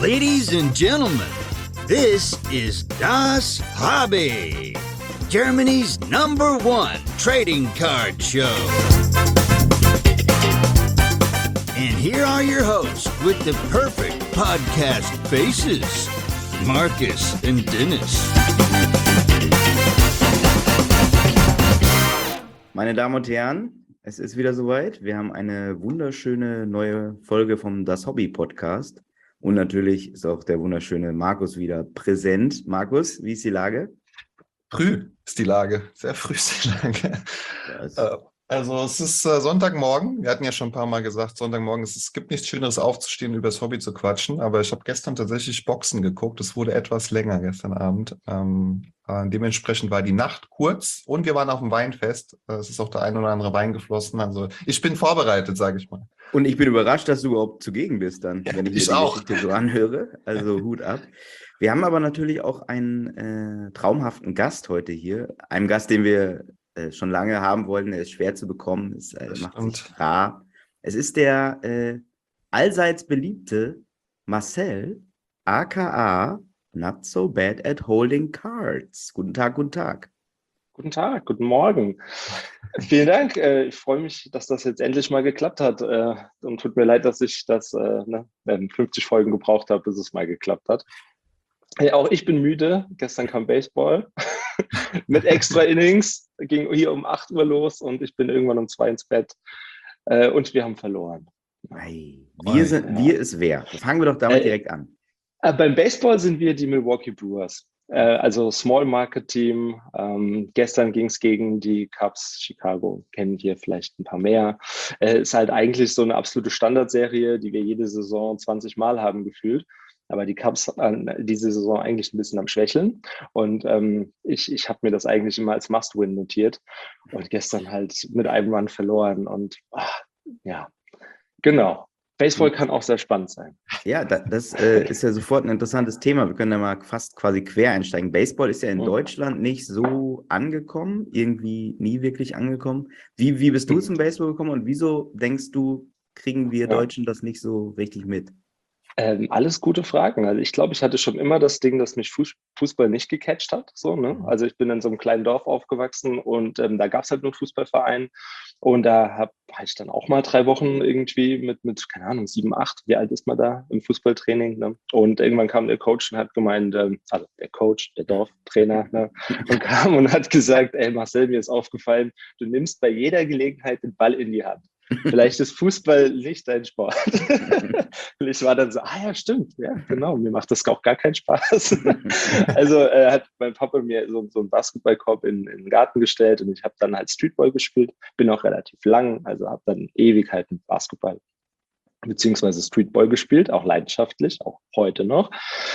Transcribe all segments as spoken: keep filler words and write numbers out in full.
Ladies and gentlemen, this is Das Hobby, Germany's number one trading card show. And here are your hosts with the perfect podcast faces, Marcus and Dennis. Meine Damen und Herren, es ist wieder soweit. Wir haben eine wunderschöne neue Folge vom Das Hobby Podcast. Und natürlich ist auch der wunderschöne Markus wieder präsent. Markus, wie ist die Lage? Früh ist die Lage, sehr früh ist die Lage. Äh, also es ist äh, Sonntagmorgen, wir hatten ja schon ein paar Mal gesagt, Sonntagmorgen, es, es gibt nichts Schöneres aufzustehen, über das Hobby zu quatschen, aber ich habe gestern tatsächlich Boxen geguckt, es wurde etwas länger gestern Abend. Ähm, äh, dementsprechend war die Nacht kurz und wir waren auf dem Weinfest, äh, es ist auch der ein oder andere Wein geflossen, also ich bin vorbereitet, sage ich mal. Und ich bin überrascht, dass du überhaupt zugegen bist dann, ja, wenn ich mir ich die auch. Geschichte so anhöre, also Hut ab. Wir haben aber natürlich auch einen äh, traumhaften Gast heute hier, einen Gast, den wir äh, schon lange haben wollten, er ist schwer zu bekommen, es äh, macht stimmt. sich rar. Es ist der äh, allseits beliebte Marcel, aka Not So Bad at Holding Cards. Guten Tag, guten Tag. Guten Tag, guten Morgen. Vielen Dank. Äh, Ich freue mich, dass das jetzt endlich mal geklappt hat. Äh, Und tut mir leid, dass ich das äh, ne, fünfzig Folgen gebraucht habe, bis es mal geklappt hat. Äh, Auch ich bin müde. Gestern kam Baseball mit extra Innings. Ging hier um acht Uhr los und ich bin irgendwann um zwei ins Bett. Äh, Und wir haben verloren. Ei, Wir sind, Ja. wir ist wer? Fangen wir doch damit Äh, direkt an. Äh, Beim Baseball sind wir die Milwaukee Brewers. Äh, Also Small Market Team. Ähm, gestern ging es gegen die Cubs Chicago. Kennen wir vielleicht ein paar mehr. Äh, ist halt eigentlich so eine absolute Standardserie, die wir jede Saison zwanzig Mal haben gefühlt. Aber die Cubs äh, diese Saison eigentlich ein bisschen am Schwächeln. Und ähm, ich, ich habe mir das eigentlich immer als Must-Win notiert. Und gestern halt mit einem Run verloren. Und ah, ja, genau. Baseball kann auch sehr spannend sein. Ja, da, das äh, ist ja sofort ein interessantes Thema. Wir können da mal fast quasi quer einsteigen. Baseball ist ja in Mhm. Deutschland nicht so angekommen, irgendwie nie wirklich angekommen. Wie, wie bist du Mhm. zum Baseball gekommen und wieso denkst du, kriegen wir Ja. Deutschen das nicht so richtig mit? Ähm, alles gute Fragen. Also ich glaube, ich hatte schon immer das Ding, dass mich Fuß- Fußball nicht gecatcht hat. So, ne? Also ich bin in so einem kleinen Dorf aufgewachsen und ähm, da gab es halt nur einen Fußballverein. Und da habe hab ich dann auch mal drei Wochen irgendwie mit, mit, keine Ahnung, sieben, acht, wie alt ist man da im Fußballtraining? Ne? Und irgendwann kam der Coach und hat gemeint, ähm, also der Coach, der Dorftrainer, ne? und kam und hat gesagt, ey Marcel, mir ist aufgefallen, du nimmst bei jeder Gelegenheit den Ball in die Hand. Vielleicht ist Fußball nicht dein Sport. Und ich war dann so, ah ja, stimmt, ja, genau, mir macht das auch gar keinen Spaß. Also äh, hat mein Papa mir so, so einen Basketballkorb in, in den Garten gestellt und ich habe dann halt Streetball gespielt, bin auch relativ lang, also habe dann Ewigkeiten Basketball beziehungsweise Streetball gespielt, auch leidenschaftlich, auch heute noch.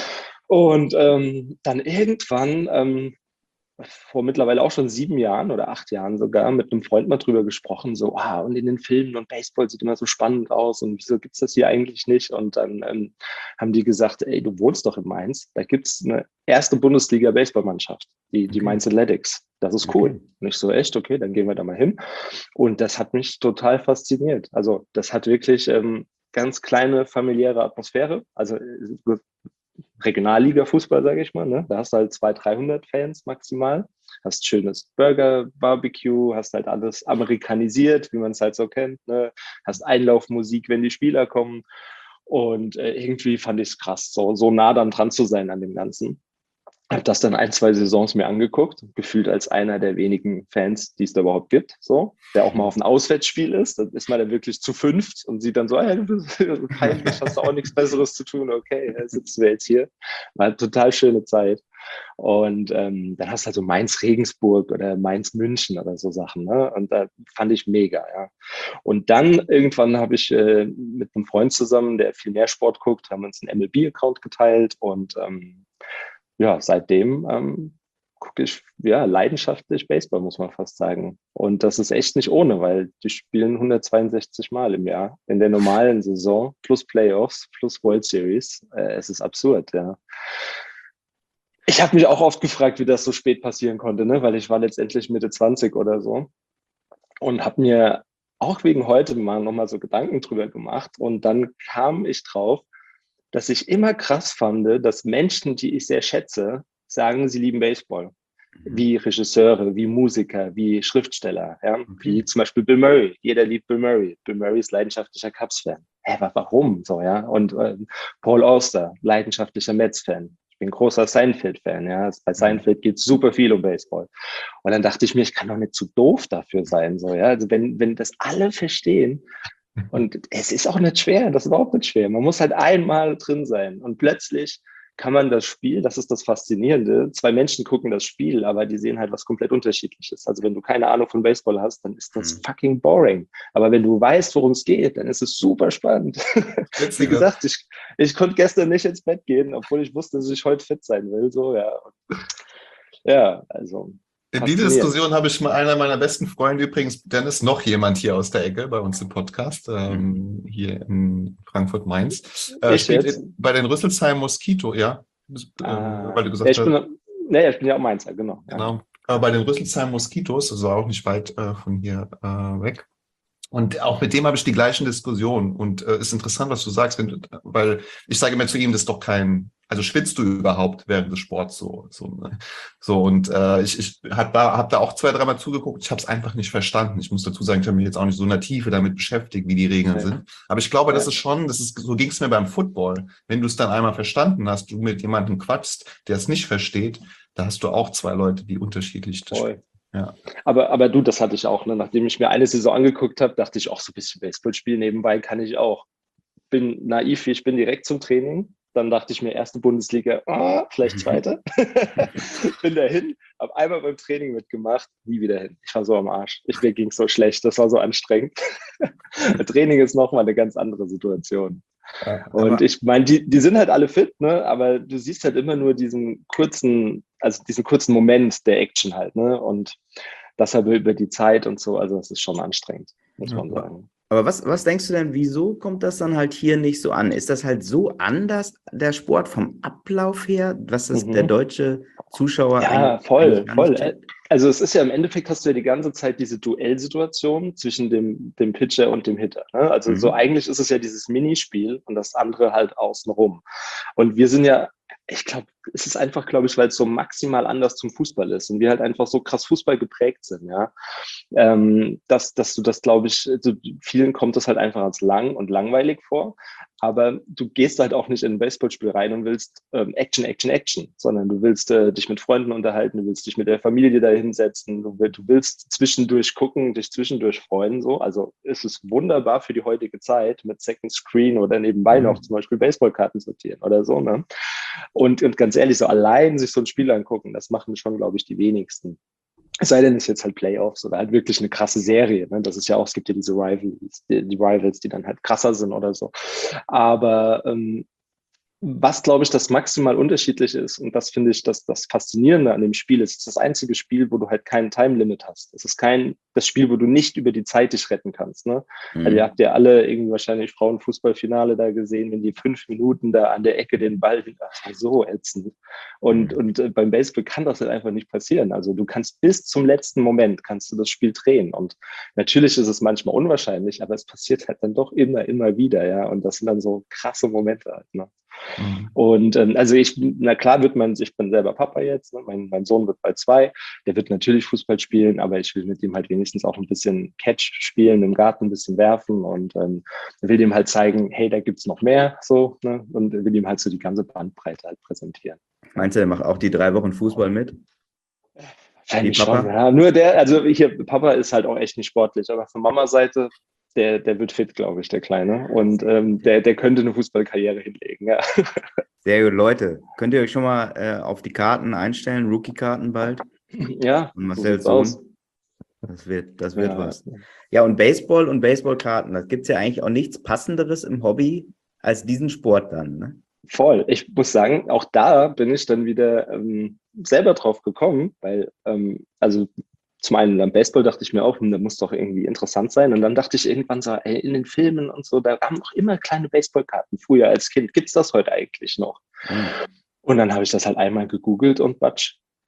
Und ähm, dann irgendwann, ähm, vor mittlerweile auch schon sieben Jahren oder acht Jahren sogar mit einem Freund mal drüber gesprochen, so, ah, und in den Filmen und Baseball sieht immer so spannend aus und wieso gibt's das hier eigentlich nicht? Und dann ähm, haben die gesagt, ey, du wohnst doch in Mainz, da gibt's eine erste Bundesliga-Baseballmannschaft, die, die Okay. Mainz Athletics. Das ist cool. Okay. Und ich so, echt, okay, dann gehen wir da mal hin. Und das hat mich total fasziniert. Also das hat wirklich ähm, ganz kleine familiäre Atmosphäre. Also äh, Regionalliga-Fußball, sage ich mal, ne? Da hast du halt zweihundert, dreihundert Fans maximal, hast schönes Burger, Barbecue, hast halt alles amerikanisiert, wie man es halt so kennt, ne? Hast Einlaufmusik, wenn die Spieler kommen und äh, irgendwie fand ich es krass, so, so nah dann dran zu sein an dem Ganzen. Habe das dann ein, zwei Saisons mir angeguckt, gefühlt als einer der wenigen Fans, die es da überhaupt gibt, so, der auch mal auf ein Auswärtsspiel ist. Dann ist man dann wirklich zu fünft und sieht dann so, hey, du bist peinlich, hast du auch nichts Besseres zu tun, okay, dann sitzen wir jetzt hier. War eine total schöne Zeit. Und ähm, dann hast du halt so Mainz-Regensburg oder Mainz-München oder so Sachen, ne? Und da fand ich mega, ja. Und dann irgendwann habe ich äh, mit einem Freund zusammen, der viel mehr Sport guckt, haben uns einen M L B-Account geteilt und ähm, ja, seitdem ähm, gucke ich ja leidenschaftlich Baseball, muss man fast sagen. Und das ist echt nicht ohne, weil die spielen hundertzweiundsechzig Mal im Jahr in der normalen Saison plus Playoffs plus World Series. Äh, es ist absurd, ja. Ich habe mich auch oft gefragt, wie das so spät passieren konnte, ne? Weil ich war letztendlich Mitte zwanzig oder so und habe mir auch wegen heute mal nochmal so Gedanken drüber gemacht und dann kam ich drauf, dass ich immer krass fand, dass Menschen, die ich sehr schätze, sagen, sie lieben Baseball. Wie Regisseure, wie Musiker, wie Schriftsteller, ja? Okay. Wie zum Beispiel Bill Murray. Jeder liebt Bill Murray. Bill Murray ist leidenschaftlicher Cubs-Fan. Hä, warum? So, ja? Und äh, Paul Auster, leidenschaftlicher Mets-Fan. Ich bin großer Seinfeld-Fan, ja. Bei Seinfeld geht es super viel um Baseball. Und dann dachte ich mir, ich kann doch nicht zu doof dafür sein, so, ja. Also wenn, wenn das alle verstehen, und es ist auch nicht schwer, das ist überhaupt nicht schwer. Man muss halt einmal drin sein und plötzlich kann man das Spiel, das ist das Faszinierende, zwei Menschen gucken das Spiel, aber die sehen halt was komplett Unterschiedliches. Also wenn du keine Ahnung von Baseball hast, dann ist das mhm. fucking boring. Aber wenn du weißt, worum es geht, dann ist es super spannend. Wie gesagt, ich, ich konnte gestern nicht ins Bett gehen, obwohl ich wusste, dass ich heute fit sein will. So, ja, ja, also... In die Diskussion habe ich mit einer meiner besten Freunde übrigens, Dennis, noch jemand hier aus der Ecke bei uns im Podcast, ähm, hier in Frankfurt-Mainz. Äh, spielt jetzt? bei den Rüsselsheim Mosquito, ja? Ah, äh, weil du gesagt ja, ich hast. Bin, naja, ich bin ja auch Mainzer, genau. Genau. Ja. Äh, bei den Rüsselsheim Moskitos, also auch nicht weit äh, von hier äh, weg. Und auch mit dem habe ich die gleichen Diskussionen. Und es äh, ist interessant, was du sagst, wenn du, weil ich sage immer zu ihm, das ist doch kein, also schwitzt du überhaupt während des Sports so, so, ne? So und äh, ich, ich habe da, hab da auch zwei, dreimal zugeguckt. Ich habe es einfach nicht verstanden. Ich muss dazu sagen, ich habe mich jetzt auch nicht so in der Tiefe damit beschäftigt, wie die Regeln ja. sind. Aber ich glaube, ja. das ist schon, das ist, so ging es mir beim Football. Wenn du es dann einmal verstanden hast, du mit jemandem quatschst, der es nicht versteht, da hast du auch zwei Leute, die unterschiedlich das spielen. Ja. Aber, aber du, das hatte ich auch. Ne? Nachdem ich mir eine Saison angeguckt habe, dachte ich, auch so ein bisschen Baseball spielen nebenbei kann ich auch. Bin naiv, ich bin direkt zum Training. Dann dachte ich mir, erste Bundesliga, oh, vielleicht zweite. Bin dahin, habe einmal beim Training mitgemacht, nie wieder hin. Ich war so am Arsch. Ich, mir ging so schlecht, das war so anstrengend. Training ist nochmal eine ganz andere Situation. Ja, und ich meine, die, die sind halt alle fit, ne? Aber du siehst halt immer nur diesen kurzen, also diesen kurzen Moment der Action halt, ne? Und das halt über die Zeit und so, also das ist schon anstrengend, muss man sagen. Aber was, was denkst du denn, wieso kommt das dann halt hier nicht so an? Ist das halt so anders, der Sport vom Ablauf her, was das mhm. der deutsche Zuschauer Ja, voll, voll. Also es ist ja im Endeffekt, hast du ja die ganze Zeit diese Duellsituation zwischen dem, dem Pitcher und dem Hitter. Ne? Also mhm. so eigentlich ist es ja dieses Minispiel und das andere halt außenrum. Und wir sind ja, ich glaube, es ist einfach, glaube ich, weil es so maximal anders zum Fußball ist und wir halt einfach so krass Fußball geprägt sind, ja, ähm, dass, dass du das, glaube ich, also vielen kommt das halt einfach als lang und langweilig vor, aber du gehst halt auch nicht in ein Baseballspiel rein und willst ähm, Action, Action, Action, sondern du willst äh, dich mit Freunden unterhalten, du willst dich mit der Familie da hinsetzen, du, du willst zwischendurch gucken, dich zwischendurch freuen, so, also es ist wunderbar für die heutige Zeit mit Second Screen oder nebenbei noch zum Beispiel Baseballkarten sortieren oder so, ne? Und, und ganz ehrlich, so allein sich so ein Spiel angucken, das machen schon, glaube ich, die wenigsten. Es sei denn, es ist jetzt halt Playoffs oder halt wirklich eine krasse Serie. Ne? Das ist ja auch, es gibt ja diese Rivals, die, die Rivals, die dann halt krasser sind oder so. Aber ähm, was, glaube ich, das maximal unterschiedlich ist, und das finde ich, dass das Faszinierende an dem Spiel ist, ist das einzige Spiel, wo du halt kein Time-Limit hast. Es ist kein, das Spiel, wo du nicht über die Zeit dich retten kannst. Ne? Mhm. Also ihr habt ja alle irgendwie wahrscheinlich Frauenfußballfinale da gesehen, wenn die fünf Minuten da an der Ecke den Ball, das war so ätzend. Und, mhm. und äh, beim Baseball kann das halt einfach nicht passieren. Also du kannst bis zum letzten Moment, kannst du das Spiel drehen. Und natürlich ist es manchmal unwahrscheinlich, aber es passiert halt dann doch immer, immer wieder. Ja, und das sind dann so krasse Momente halt. Ne? Mhm. Und ähm, also ich, na klar wird man, ich bin selber Papa jetzt, ne? mein, mein Sohn wird bald zwei, der wird natürlich Fußball spielen, aber ich will mit ihm halt wenigstens auch ein bisschen Catch spielen, im Garten ein bisschen werfen und ähm, will ihm halt zeigen, hey, da gibt's noch mehr, so, ne? Und will ihm halt so die ganze Bandbreite halt präsentieren. Meinst du, er macht auch die drei Wochen Fußball mit? Wahrscheinlich schon, ja. Nur der, also hier, Papa ist halt auch echt nicht sportlich, aber von Mamas Seite, Der, der wird fit, glaube ich, der Kleine. Und ähm, der, der könnte eine Fußballkarriere hinlegen, ja. Sehr gut, Leute. Könnt ihr euch schon mal äh, auf die Karten einstellen? Rookie-Karten bald? Ja, und Marcel so Sohn. Das wird, das wird ja, was. Ja, und Baseball und Baseballkarten, da gibt es ja eigentlich auch nichts Passenderes im Hobby als diesen Sport dann, ne? Voll. Ich muss sagen, auch da bin ich dann wieder ähm, selber drauf gekommen, weil, ähm, also zum einen beim Baseball dachte ich mir auch, hm, da muss doch irgendwie interessant sein. Und dann dachte ich irgendwann so, ey, in den Filmen und so, da haben noch immer kleine Baseballkarten. Früher als Kind, gibt's das heute eigentlich noch? Mhm. Und dann habe ich das halt einmal gegoogelt und batsch,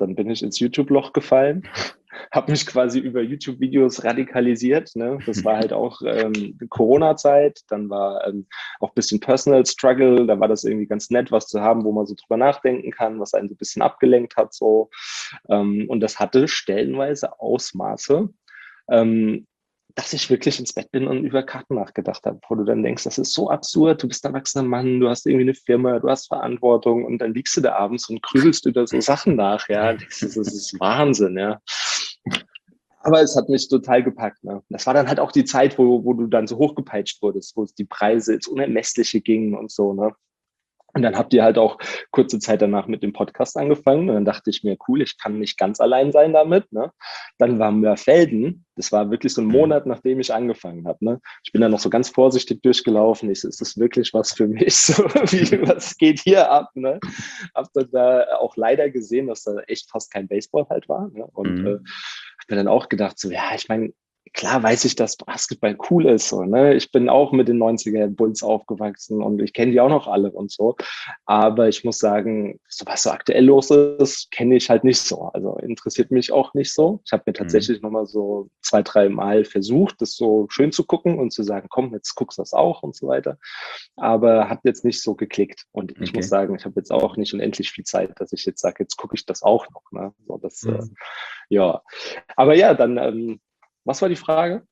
dann bin ich ins YouTube-Loch gefallen, habe mich quasi über YouTube-Videos radikalisiert. Ne? Das war halt auch ähm, Corona-Zeit, dann war ähm, auch ein bisschen Personal Struggle, da war das irgendwie ganz nett, was zu haben, wo man so drüber nachdenken kann, was einen so ein bisschen abgelenkt hat. So. Ähm, und das hatte stellenweise Ausmaße, ähm, dass ich wirklich ins Bett bin und über Karten nachgedacht habe, wo du dann denkst, das ist so absurd, du bist ein erwachsener Mann, du hast irgendwie eine Firma, du hast Verantwortung und dann liegst du da abends und grübelst über so Sachen nach, ja, und denkst, das ist Wahnsinn, ja. Aber es hat mich total gepackt, ne. Das war dann halt auch die Zeit, wo, wo du dann so hochgepeitscht wurdest, wo die Preise ins Unermessliche gingen und so, ne. Und dann habt ihr halt auch kurze Zeit danach mit dem Podcast angefangen. Und dann dachte ich mir, cool, ich kann nicht ganz allein sein damit. Ne? Dann war Mörfelden. Das war wirklich so ein Monat, nachdem ich angefangen habe. Ne? Ich bin dann noch so ganz vorsichtig durchgelaufen. Ich so, ist das wirklich was für mich? So, wie, was geht hier ab? Ne? Hab dann da auch leider gesehen, dass da echt fast kein Baseball halt war. Ne? Und mhm. äh, hab mir dann auch gedacht, so, ja, ich meine, klar weiß ich, dass Basketball cool ist. So, ne? Ich bin auch mit den neunziger Bulls aufgewachsen und ich kenne die auch noch alle und so. Aber ich muss sagen, so was so aktuell los ist, kenne ich halt nicht so. Also interessiert mich auch nicht so. Ich habe mir tatsächlich mhm. nochmal so zwei, drei Mal versucht, das so schön zu gucken und zu sagen, komm, jetzt guckst du das auch und so weiter. Aber hat jetzt nicht so geklickt. Und ich okay. muss sagen, ich habe jetzt auch nicht unendlich viel Zeit, dass ich jetzt sage, jetzt gucke ich das auch noch. Ne? So, das, mhm. äh, ja. Aber ja, dann... Ähm, was war die Frage?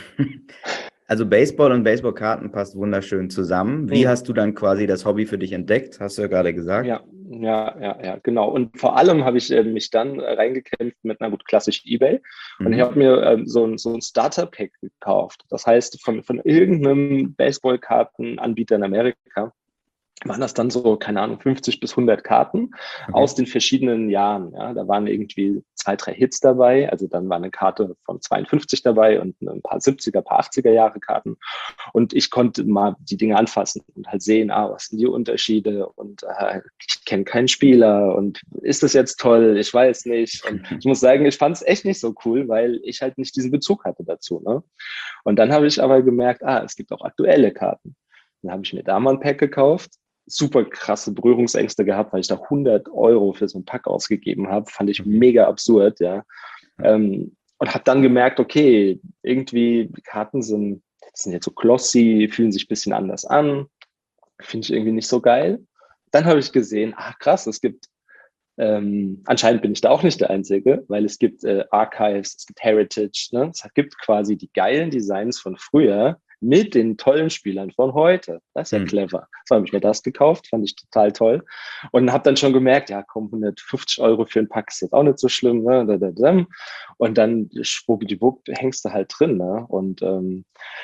Also Baseball und Baseballkarten passt wunderschön zusammen. Wie mhm. hast du dann quasi das Hobby für dich entdeckt? Hast du ja gerade gesagt. Ja, ja, ja, ja, genau. Und vor allem habe ich äh, mich dann äh, reingekämpft mit, na gut, klassisch eBay. Und mhm. ich habe mir äh, so ein, so ein Starter-Pack gekauft. Das heißt, von, von irgendeinem Baseballkartenanbieter in Amerika waren das dann so, keine Ahnung, fünfzig bis hundert Karten okay. aus den verschiedenen Jahren. Ja, da waren irgendwie zwei, drei Hits dabei. Also dann war eine Karte von zweiundfünfzig dabei und ein paar siebziger, ein paar achtziger Jahre Karten. Und ich konnte mal die Dinge anfassen und halt sehen, ah, was sind die Unterschiede? Und äh, ich kenne keinen Spieler und ist das jetzt toll? Ich weiß nicht. Und ich muss sagen, ich fand es echt nicht so cool, weil ich halt nicht diesen Bezug hatte dazu. Ne? Und dann habe ich aber gemerkt, ah, es gibt auch aktuelle Karten. Dann habe ich mir da mal ein Pack gekauft. Super krasse Berührungsängste gehabt, weil ich da hundert Euro für so ein Pack ausgegeben habe. Fand ich mega absurd, ja. Ähm, und habe dann gemerkt, okay, irgendwie die Karten sind, sind jetzt so glossy, fühlen sich ein bisschen anders an. Finde ich irgendwie nicht so geil. Dann habe ich gesehen, ach krass, es gibt, ähm, anscheinend bin ich da auch nicht der Einzige, weil es gibt äh, Archives, es gibt Heritage, ne? Es gibt quasi die geilen Designs von früher, mit den tollen Spielern von heute. Das ist ja hm. clever. So habe ich mir das gekauft, fand ich total toll. Und habe dann schon gemerkt, ja komm, hundertfünfzig Euro für ein Pack ist jetzt auch nicht so schlimm. Ne? Und dann schwuppdiwupp hängst du halt drin. Ne? Und ähm,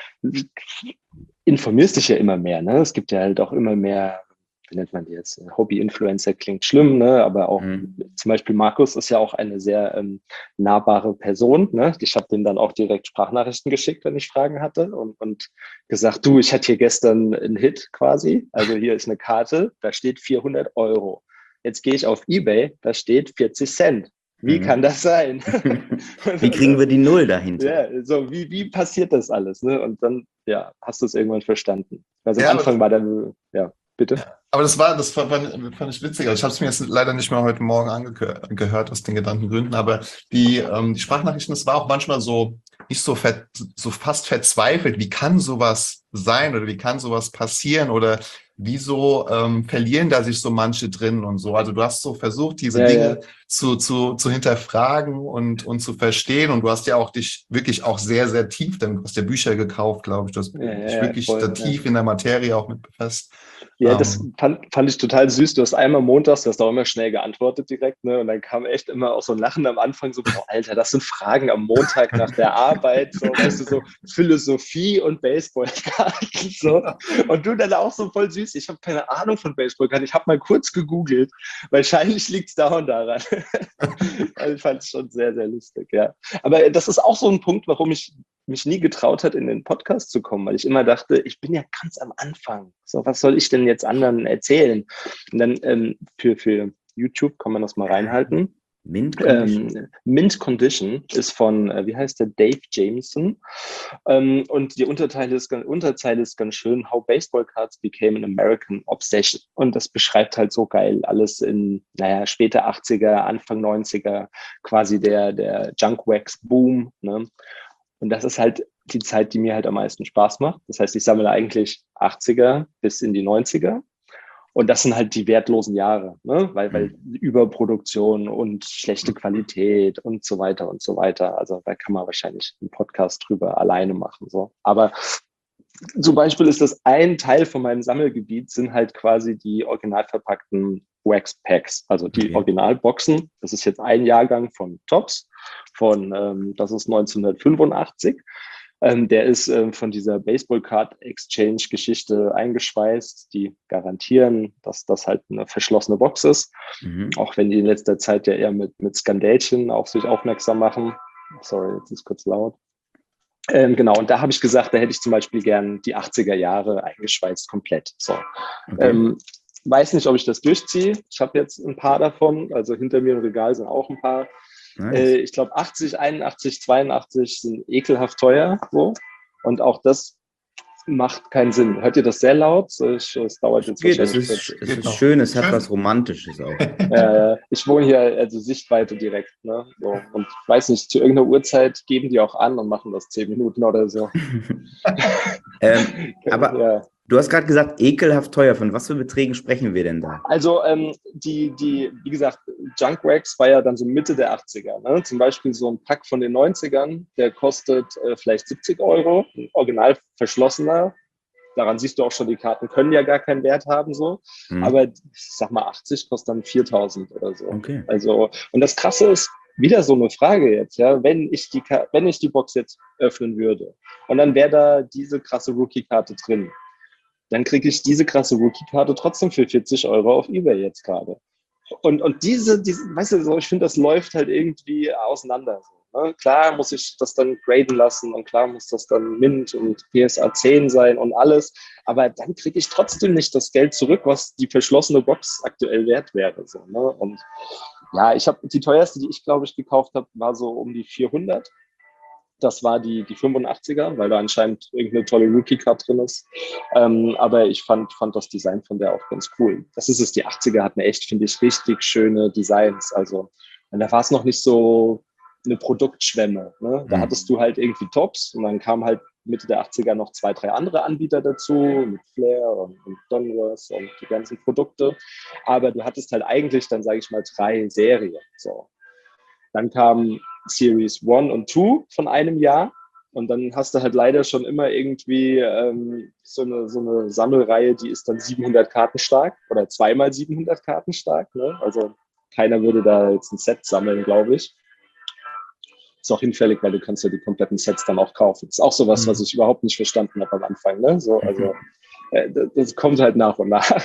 informierst dich ja immer mehr. Ne? Es gibt ja halt auch immer mehr, wie nennt man die jetzt? Hobby-Influencer klingt schlimm, ne? Aber auch mhm. zum Beispiel Markus ist ja auch eine sehr ähm, nahbare Person. Ne? Ich habe dem dann auch direkt Sprachnachrichten geschickt, wenn ich Fragen hatte und, und gesagt, du, ich hatte hier gestern einen Hit quasi. Also hier ist eine Karte, da steht vierhundert Euro. Jetzt gehe ich auf eBay, da steht vierzig Cent. Wie mhm. kann das sein? Wie kriegen wir die Null dahinter? Ja, so wie, wie passiert das alles? Ne? Und dann ja, hast du es irgendwann verstanden. Also am ja, Anfang war dann, ja, bitte. Ja. Aber das war, das fand, fand ich witzig. Also ich habe es mir jetzt leider nicht mehr heute Morgen angehört aus den genannten Gründen, aber die, ähm, die Sprachnachrichten, das war auch manchmal so nicht so, ver, so fast verzweifelt. Wie kann sowas sein oder wie kann sowas passieren oder wieso ähm, verlieren da sich so manche drin und so? Also du hast so versucht, diese ja, Dinge ja. Zu, zu, zu hinterfragen und, und zu verstehen und du hast ja auch dich wirklich auch sehr, sehr tief damit, du hast ja Bücher gekauft, glaube ich, du hast ja, dich ja, wirklich voll, da tief ja. in der Materie auch mit befasst. Ja, das fand, fand ich total süß. Du hast einmal montags, du hast auch immer schnell geantwortet direkt, ne? Und dann kam echt immer auch so ein Lachen am Anfang, so, oh, Alter, das sind Fragen am Montag nach der Arbeit, so, weißt du, so Philosophie und Baseballkarten, so. Und du dann auch so voll süß, ich habe keine Ahnung von Baseballkarten, ich habe mal kurz gegoogelt, wahrscheinlich liegt es da und daran. Also ich fand es schon sehr, sehr lustig, ja. Aber das ist auch so ein Punkt, warum ich mich nie getraut hat, in den Podcast zu kommen, weil ich immer dachte, ich bin ja ganz am Anfang. So, was soll ich denn jetzt anderen erzählen? Und dann ähm, für, für YouTube kann man das mal reinhalten. Mint Condition. Ähm, Mint Condition ist von, äh, wie heißt der, Dave Jameson. Ähm, und die Unterteile ist, Unterzeile ist ganz schön, How Baseball Cards Became an American Obsession. Und das beschreibt halt so geil alles in, naja, späte achtziger, Anfang neunziger, quasi der, der Junk-Wax-Boom. Ne? Und das ist halt die Zeit, die mir halt am meisten Spaß macht. Das heißt, ich sammle eigentlich achtziger bis in die neunziger. Und das sind halt die wertlosen Jahre, ne? weil, weil Überproduktion und schlechte Qualität und so weiter und so weiter. Also da kann man wahrscheinlich einen Podcast drüber alleine machen. So. Aber zum Beispiel ist das ein Teil von meinem Sammelgebiet, sind halt quasi die original verpackten Wax Packs, also die Okay. Originalboxen. Das ist jetzt ein Jahrgang von Topps, von, ähm, das ist neunzehnhundertfünfundachtzig. Ähm, der ist ähm, von dieser Baseball Card Exchange Geschichte eingeschweißt, die garantieren, dass das halt eine verschlossene Box ist. Mhm. Auch wenn die in letzter Zeit ja eher mit, mit Skandälchen auf sich aufmerksam machen. Sorry, jetzt ist kurz laut. Ähm, genau, und da habe ich gesagt, da hätte ich zum Beispiel gern die achtziger Jahre eingeschweißt komplett. So. Okay. Ähm, weiß nicht, ob ich das durchziehe. Ich habe jetzt ein paar davon, also hinter mir im Regal sind auch ein paar. Nice. Äh, ich glaube, achtzig, einundachtzig, zweiundachtzig sind ekelhaft teuer. So. Und auch das macht keinen Sinn. Hört ihr das sehr laut? Ich, es dauert jetzt Geht, es wahrscheinlich ist, kurz. es Geht ist noch. schön, es hat Schön. was Romantisches auch. Äh, ich wohne hier, also Sichtweite direkt. Ne? So. Und weiß nicht, zu irgendeiner Uhrzeit geben die auch an und machen das zehn Minuten oder so. ähm, aber Ja. du hast gerade gesagt, ekelhaft teuer. Von was für Beträgen sprechen wir denn da? Also ähm, die, die, wie gesagt, Junk Wax war ja dann so Mitte der achtziger. Ne? Zum Beispiel so ein Pack von den neunzigern, der kostet äh, vielleicht siebzig Euro, ein original verschlossener. Daran siehst du auch schon, die Karten können ja gar keinen Wert haben, so. Hm. Aber ich sag mal, achtzig kostet dann viertausend oder so. Okay. Also, und das Krasse ist, wieder so eine Frage jetzt, ja, wenn ich die, Ka- wenn ich die Box jetzt öffnen würde und dann wäre da diese krasse Rookie-Karte drin, dann kriege ich diese krasse Rookie-Karte trotzdem für vierzig Euro auf eBay jetzt gerade. Und, und diese, diese, weißt du, so, ich finde, das läuft halt irgendwie auseinander. So, ne? Klar muss ich das dann graden lassen und klar muss das dann Mint und P S A zehn sein und alles, aber dann kriege ich trotzdem nicht das Geld zurück, was die verschlossene Box aktuell wert wäre. So, ne? Und ja, ich habe die teuerste, die ich, glaube ich, gekauft habe, war so um die vierhundert. Das war die, die fünfundachtziger, weil da anscheinend irgendeine tolle Rookie-Card drin ist. Ähm, aber ich fand, fand das Design von der auch ganz cool. Das ist es, die achtziger hatten echt, finde ich, richtig schöne Designs. Also, und da war es noch nicht so eine Produktschwemme. Ne? Da Mhm. hattest du halt irgendwie Tops und dann kamen halt Mitte der achtziger noch zwei, drei andere Anbieter dazu, mit Flair und, und Donruss und die ganzen Produkte. Aber du hattest halt eigentlich dann, sage ich mal, drei Serien. So. Dann kam Series eins und zwei von einem Jahr. Und dann hast du halt leider schon immer irgendwie ähm, so, eine, so eine Sammelreihe, die ist dann siebenhundert Karten stark oder zweimal siebenhundert Karten stark. Ne? Also keiner würde da jetzt ein Set sammeln, glaube ich. Ist auch hinfällig, weil du kannst ja die kompletten Sets dann auch kaufen. Ist auch sowas, Mhm. was ich überhaupt nicht verstanden habe am Anfang. Ne? So, also äh, das, das kommt halt nach und nach.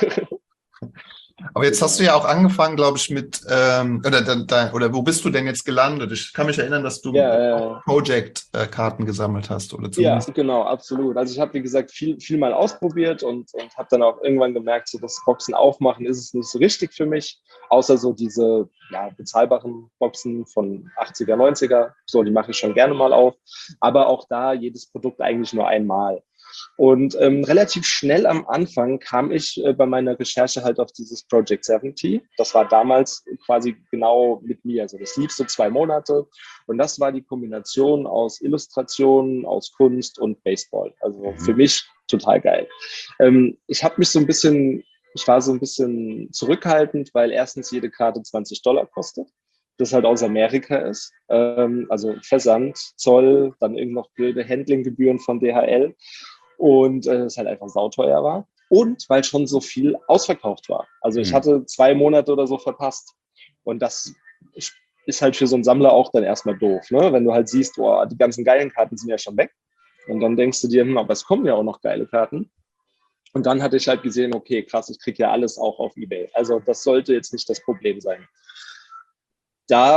Aber jetzt hast du ja auch angefangen, glaube ich, mit, ähm, oder, da, da, oder wo bist du denn jetzt gelandet? Ich kann mich erinnern, dass du Ja, äh, Project-Karten gesammelt hast, oder Ja, zumindest. genau, absolut. Also ich habe, wie gesagt, viel, viel mal ausprobiert und, und habe dann auch irgendwann gemerkt, so das Boxen aufmachen ist es nicht so richtig für mich, außer so diese ja, bezahlbaren Boxen von achtziger, neunziger, so, die mache ich schon gerne mal auf, aber auch da jedes Produkt eigentlich nur einmal. Und ähm, relativ schnell am Anfang kam ich äh, bei meiner Recherche halt auf dieses Project siebzig. Das war damals quasi genau mit mir. Also das lief so zwei Monate. Und das war die Kombination aus Illustrationen, aus Kunst und Baseball. Also für mich total geil. Ähm, ich habe mich so ein bisschen, ich war so ein bisschen zurückhaltend, weil erstens jede Karte zwanzig Dollar kostet. Das halt aus Amerika ist. Ähm, also Versand, Zoll, dann irgend noch blöde Handlinggebühren von D H L. Und äh, es halt einfach sauteuer war. Und weil schon so viel ausverkauft war. Also ich Mhm. hatte zwei Monate oder so verpasst. Und das ist halt für so einen Sammler auch dann erstmal doof. Ne? Wenn du halt siehst, boah, die ganzen geilen Karten sind ja schon weg. Und dann denkst du dir, hm, aber es kommen ja auch noch geile Karten. Und dann hatte ich halt gesehen, okay, krass, ich kriege ja alles auch auf eBay. Also das sollte jetzt nicht das Problem sein. Da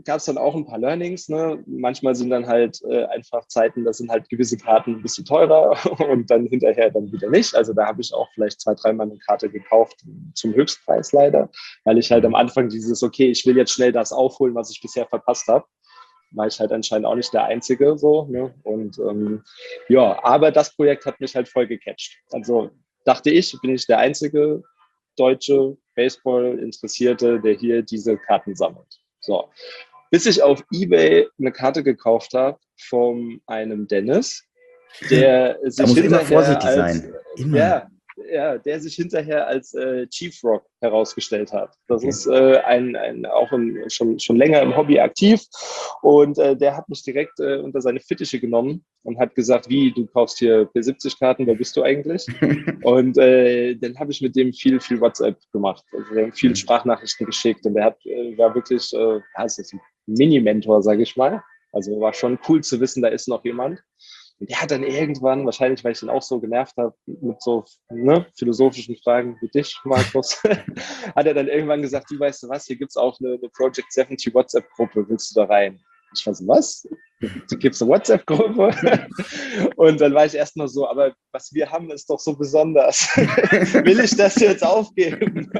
gab es dann auch ein paar Learnings. Ne? Manchmal sind dann halt äh, einfach Zeiten, da sind halt gewisse Karten ein bisschen teurer und dann hinterher dann wieder nicht. Also da habe ich auch vielleicht zwei, dreimal eine Karte gekauft zum Höchstpreis leider, weil ich halt am Anfang dieses, okay, ich will jetzt schnell das aufholen, was ich bisher verpasst habe. War ich halt anscheinend auch nicht der Einzige so. Ne? Und ähm, ja, aber das Projekt hat mich halt voll gecatcht. Also dachte ich, bin ich der einzige deutsche Baseball-Interessierte, der hier diese Karten sammelt. So. Bis ich auf eBay eine Karte gekauft habe von einem Dennis, der sich da muss immer hinterher vorsichtig als, sein. Immer. Ja, ja, der sich hinterher als äh, Chief Rock herausgestellt hat. Das Okay. ist äh, ein, ein auch im, schon, schon länger im Hobby aktiv und äh, der hat mich direkt äh, unter seine Fittiche genommen und hat gesagt, wie, du kaufst hier P siebzig Karten, wer bist du eigentlich? Und äh, dann habe ich mit dem viel, viel WhatsApp gemacht. Also wir haben viele Sprachnachrichten geschickt und der hat, äh, war wirklich, äh, ja, ist jetzt ein Mini-Mentor, sage ich mal. Also war schon cool zu wissen, da ist noch jemand. Und der hat dann irgendwann, wahrscheinlich, weil ich ihn auch so genervt habe, mit so ne, philosophischen Fragen wie dich, Markus, hat er dann irgendwann gesagt, du weißt du was, hier gibt es auch eine, eine Project siebzig WhatsApp-Gruppe, willst du da rein? Ich war so, was? Du gibst eine WhatsApp-Gruppe? Und dann war ich erstmal so, aber was wir haben, ist doch so besonders. Will ich das jetzt aufgeben?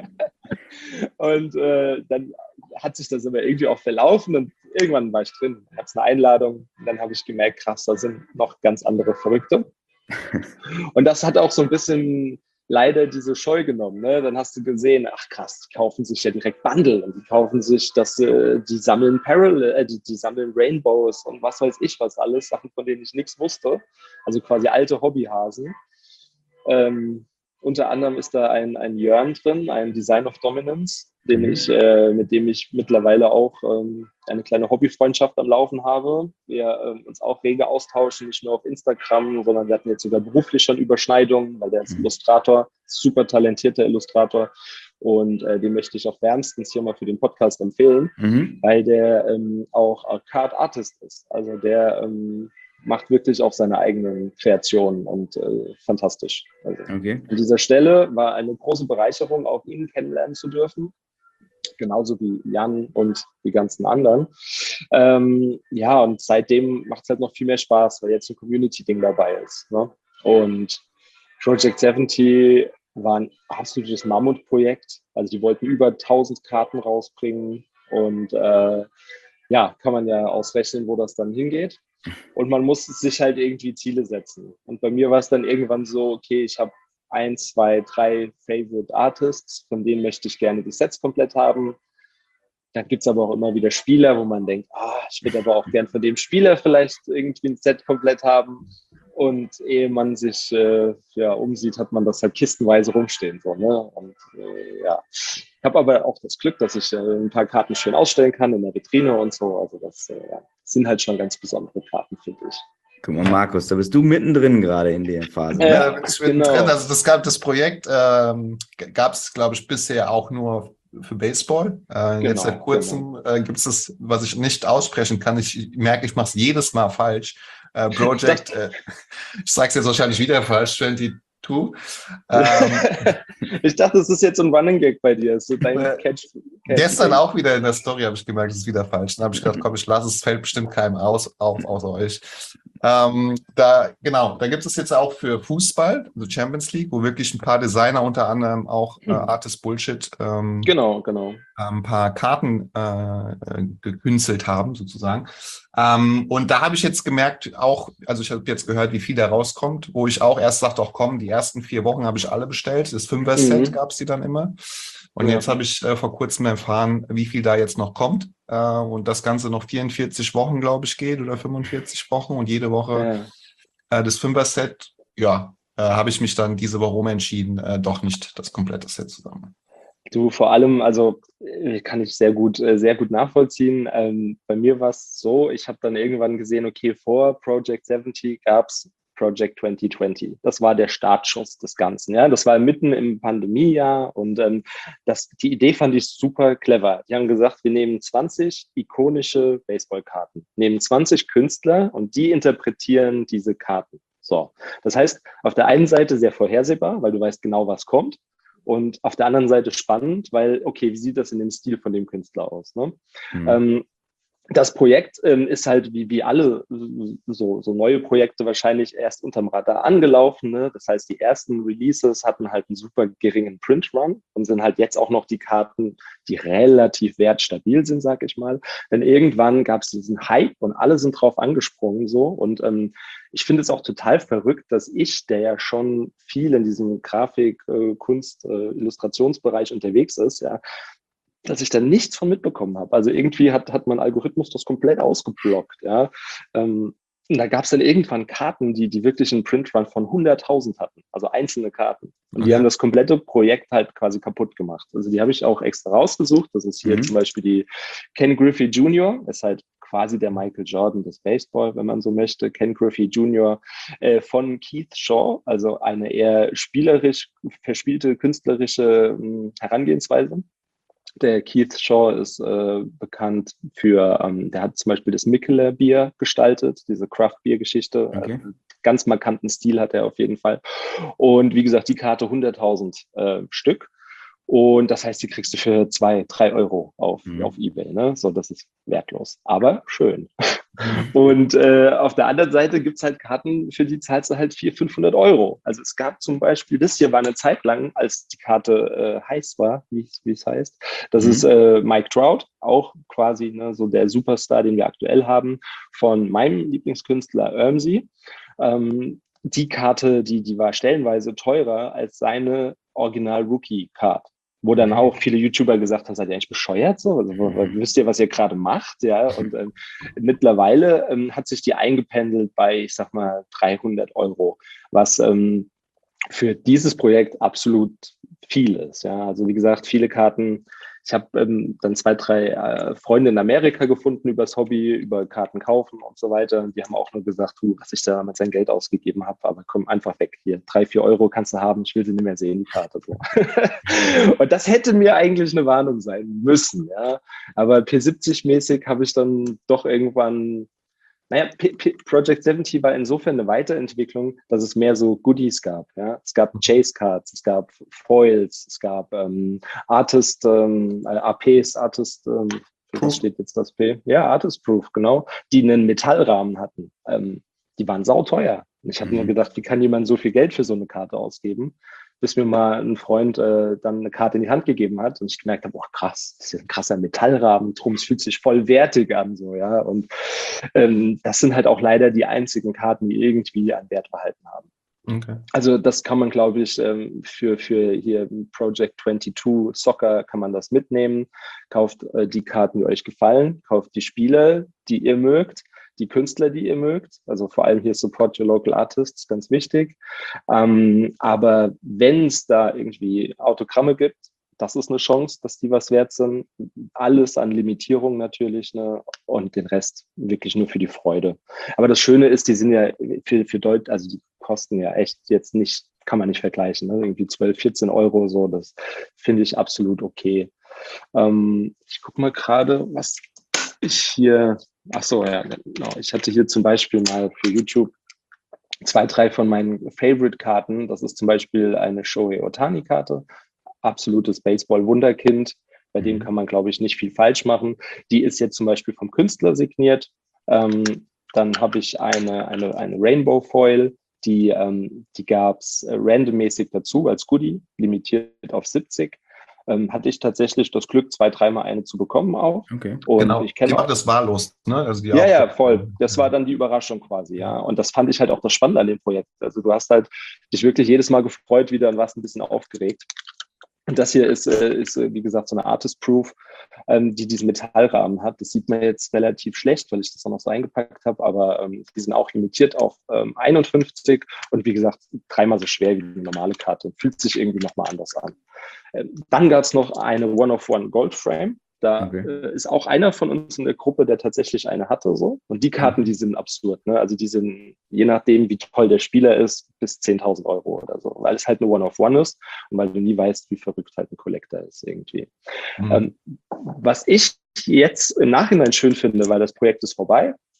Und äh, dann hat sich das aber irgendwie auch verlaufen und irgendwann war ich drin, gab es eine Einladung und dann habe ich gemerkt, krass, da sind noch ganz andere Verrückte. Und das hat auch so ein bisschen leider diese Scheu genommen. Ne? Dann hast du gesehen, ach krass, die kaufen sich ja direkt Bundle und die kaufen sich, das, äh, die sammeln Parallel, äh, die, die sammeln Rainbows und was weiß ich was alles, Sachen, von denen ich nichts wusste. Also quasi alte Hobbyhasen. Ähm, unter anderem ist da ein, ein Jörn drin, ein Design of Dominance, den ich, äh, mit dem ich mittlerweile auch ähm, eine kleine Hobbyfreundschaft am Laufen habe. Wir ähm, uns auch rege austauschen, nicht nur auf Instagram, sondern wir hatten jetzt sogar beruflich schon Überschneidungen, weil der ist Illustrator, super talentierter Illustrator und äh, den möchte ich auch wärmstens hier mal für den Podcast empfehlen, mhm. weil der ähm, auch Card Artist ist. Also der ähm, macht wirklich auch seine eigenen Kreationen und äh, fantastisch. Also okay. An dieser Stelle war eine große Bereicherung, auch ihn kennenlernen zu dürfen. Genauso wie Jan und die ganzen anderen. Ähm, ja, und seitdem macht es halt noch viel mehr Spaß, weil jetzt ein Community-Ding dabei ist. Ne? Und Project siebzig war ein absolutes Mammutprojekt. Also die wollten über tausend Karten rausbringen und äh, ja, kann man ja ausrechnen, wo das dann hingeht. Und man muss sich halt irgendwie Ziele setzen. Und bei mir war es dann irgendwann so, okay, ich habe ein, zwei, drei Favorite Artists, von denen möchte ich gerne die Sets komplett haben. Dann gibt es aber auch immer wieder Spieler, wo man denkt, ah, ich würde aber auch gern von dem Spieler vielleicht irgendwie ein Set komplett haben. Und ehe man sich äh, ja, umsieht, hat man das halt kistenweise rumstehen. So, ne? Und äh, ja, ich habe aber auch das Glück, dass ich äh, ein paar Karten schön ausstellen kann in der Vitrine und so. Also das äh, ja, sind halt schon ganz besondere Karten, finde ich. Guck mal, Markus, da bist du mittendrin gerade in der Phase. Ja, da bin ich mittendrin. Genau. Also das, gab, das Projekt ähm, gab es, glaube ich, bisher auch nur für Baseball. Äh, genau, jetzt seit kurzem genau. äh, gibt es das, was ich nicht aussprechen kann. Ich merke, ich mache es jedes Mal falsch. Äh, Project, äh, ich sage es jetzt wahrscheinlich wieder falsch, zweiundzwanzig. Ähm, ich dachte, es ist jetzt so ein Running Gag bei dir. So dein äh, Catch, Catch gestern auch wieder in der Story habe ich gemerkt, es ist wieder falsch. Dann habe ich gedacht, komm, ich lasse es, es fällt bestimmt keinem aus, auf, außer euch. Ähm, da, genau, da gibt es jetzt auch für Fußball, also Champions League, wo wirklich ein paar Designer, unter anderem auch äh, Artist Bullshit, ähm, genau, genau. ein paar Karten äh, gekünstelt haben, sozusagen. Ähm, und da habe ich jetzt gemerkt, auch, also ich habe jetzt gehört, wie viel da rauskommt, wo ich auch erst sagte, auch komm, die ersten vier Wochen habe ich alle bestellt. Das Fünfer-Set mhm. gab es die dann immer. Und ja. jetzt habe ich äh, vor kurzem erfahren, wie viel da jetzt noch kommt. Äh, und das Ganze noch vierundvierzig Wochen, glaube ich, geht oder fünfundvierzig Wochen. Und jede Woche ja. äh, das Fünfer-Set, ja, äh, habe ich mich dann diese Woche umentschieden, äh, doch nicht das komplette Set zusammen. Du, vor allem, also kann ich sehr gut, sehr gut nachvollziehen. Ähm, bei mir war es so, ich habe dann irgendwann gesehen, okay, vor Project siebzig gab es Project zwanzig zwanzig. Das war der Startschuss des Ganzen. Ja, das war mitten im Pandemiejahr und ähm, das, die Idee fand ich super clever. Die haben gesagt, wir nehmen zwanzig ikonische Baseballkarten, nehmen zwanzig Künstler und die interpretieren diese Karten. So, das heißt, auf der einen Seite sehr vorhersehbar, weil du weißt genau, was kommt. Und auf der anderen Seite spannend, weil, okay, wie sieht das in dem Stil von dem Künstler aus? Ne? Mhm. Ähm, Das Projekt ähm, ist halt wie, wie alle so, so neue Projekte wahrscheinlich erst unterm Radar angelaufen. Ne? Das heißt, die ersten Releases hatten halt einen super geringen Print-Run und sind halt jetzt auch noch die Karten, die relativ wertstabil sind, sag ich mal. Denn irgendwann gab es diesen Hype und alle sind drauf angesprungen so. Und ähm, ich finde es auch total verrückt, dass ich, der ja schon viel in diesem Grafik-, äh, Kunst-, äh, Illustrationsbereich unterwegs ist, ja, dass ich da nichts von mitbekommen habe. Also irgendwie hat, hat mein Algorithmus das komplett ausgeblockt. Ja. Ähm, und da gab es dann irgendwann Karten, die, die wirklich einen Printrun von hunderttausend hatten, also einzelne Karten. Und die Okay. haben das komplette Projekt halt quasi kaputt gemacht. Also die habe ich auch extra rausgesucht. Das ist hier Mhm. zum Beispiel die Ken Griffey Junior, ist halt quasi der Michael Jordan des Baseball, wenn man so möchte. Ken Griffey Junior äh, von Keith Shaw, also eine eher spielerisch verspielte, künstlerische mh, Herangehensweise. Der Keith Shaw ist äh, bekannt für, ähm, der hat zum Beispiel das Mikkeller Bier gestaltet, diese Craft-Bier-Geschichte. Okay. Also, ganz markanten Stil hat er auf jeden Fall. Und wie gesagt, die Karte hunderttausend äh, Stück. Und das heißt, die kriegst du für zwei, drei Euro auf, Mhm. auf eBay. Ne? So, das ist wertlos, aber schön. Mhm. Und äh, auf der anderen Seite gibt es halt Karten, für die zahlst du halt vierhundert, fünfhundert Euro. Also es gab zum Beispiel, das hier war eine Zeit lang, als die Karte äh, heiß war, wie es heißt. Das Mhm. ist äh, Mike Trout, auch quasi ne, so der Superstar, den wir aktuell haben, von meinem Lieblingskünstler Ermsey. Ähm, die Karte, die, die war stellenweise teurer als seine Original-Rookie-Card. Wo dann Okay. auch viele YouTuber gesagt haben, seid ihr eigentlich bescheuert so? Also, Mhm. wisst ihr, was ihr gerade macht? Ja, und ähm, mittlerweile ähm, hat sich die eingependelt bei, ich sag mal, dreihundert Euro, was ähm, für dieses Projekt absolut viel ist. Ja, also wie gesagt, viele Karten. Ich habe ähm, dann zwei, drei äh, Freunde in Amerika gefunden übers Hobby, über Karten kaufen und so weiter. Und die haben auch nur gesagt, du, was ich da mit sein Geld ausgegeben habe, aber komm einfach weg hier. Drei, vier Euro kannst du haben, ich will sie nicht mehr sehen, die Karte. So. Und das hätte mir eigentlich eine Warnung sein müssen. Ja. Aber P siebzig-mäßig habe ich dann doch irgendwann. Naja, P- P- Project siebzig war insofern eine Weiterentwicklung, dass es mehr so Goodies gab. Ja? Es gab Chase Cards, es gab Foils, es gab ähm, Artist, ähm, A Ps, Artist, ähm, für Proof. was steht jetzt das P? Ja, Artist Proof, genau, die einen Metallrahmen hatten. Ähm, die waren sauteuer. Und ich habe Mhm. mir gedacht, wie kann jemand so viel Geld für so eine Karte ausgeben? Bis mir mal ein Freund äh, dann eine Karte in die Hand gegeben hat und ich gemerkt habe, boah, krass, das ist ja ein krasser Metallrahmen drum, es fühlt sich voll wertig an, so, ja. Und ähm, das sind halt auch leider die einzigen Karten, die irgendwie einen Wert behalten haben. Okay. Also das kann man, glaube ich, ähm, für, für hier Project zweiundzwanzig Soccer kann man das mitnehmen. Kauft äh, die Karten, die euch gefallen, kauft die Spiele, die ihr mögt, die Künstler, die ihr mögt. Also vor allem hier Support Your Local Artists, ganz wichtig. Ähm, aber wenn es da irgendwie Autogramme gibt, das ist eine Chance, dass die was wert sind. Alles an Limitierung natürlich, ne? Und den Rest wirklich nur für die Freude. Aber das Schöne ist, die sind ja für, für Deutsch, also die kosten ja echt jetzt nicht, kann man nicht vergleichen, ne? Irgendwie zwölf, vierzehn Euro so, das finde ich absolut okay. Ähm, ich gucke mal gerade, was ich hier, ach so, ja, genau. Ich hatte hier zum Beispiel mal für YouTube zwei, drei von meinen Favorite-Karten. Das ist zum Beispiel eine Shohei Ohtani-Karte. Absolutes Baseball-Wunderkind. Bei dem kann man, glaube ich, nicht viel falsch machen. Die ist jetzt zum Beispiel vom Künstler signiert. Ähm, dann habe ich eine, eine, eine Rainbow Foil. Die, ähm, die gab es äh, randommäßig dazu als Goodie, limitiert auf siebzig. Ähm, hatte ich tatsächlich das Glück, zwei, dreimal eine zu bekommen auch. Okay. Und Genau. ich kenne Die auch machen das wahllos, ne? Also die ja, auch, ja, voll. Das war dann die Überraschung quasi, ja. Und das fand ich halt auch das Spannende an dem Projekt. Also du hast halt dich wirklich jedes Mal gefreut wieder und warst ein bisschen aufgeregt. Und das hier ist, äh, ist äh, wie gesagt, so eine Artist-Proof, ähm, die diesen Metallrahmen hat. Das sieht man jetzt relativ schlecht, weil ich das auch noch so eingepackt habe, aber ähm, die sind auch limitiert auf ähm, einundfünfzig und wie gesagt, dreimal so schwer wie eine normale Karte. Fühlt sich irgendwie nochmal anders an. Ähm, dann gab es noch eine One-of-One Gold Frame. Da Okay. äh, ist auch einer von uns in der Gruppe, der tatsächlich eine hatte. So. Und die Karten, die sind absurd. Ne? Also die sind, je nachdem, wie toll der Spieler ist, bis zehntausend Euro oder so. Weil es halt eine One-of-One ist und weil du nie weißt, wie verrückt halt ein Collector ist irgendwie. Mhm. Ähm, was ich jetzt im Nachhinein schön finde, weil das Projekt ist vorbei,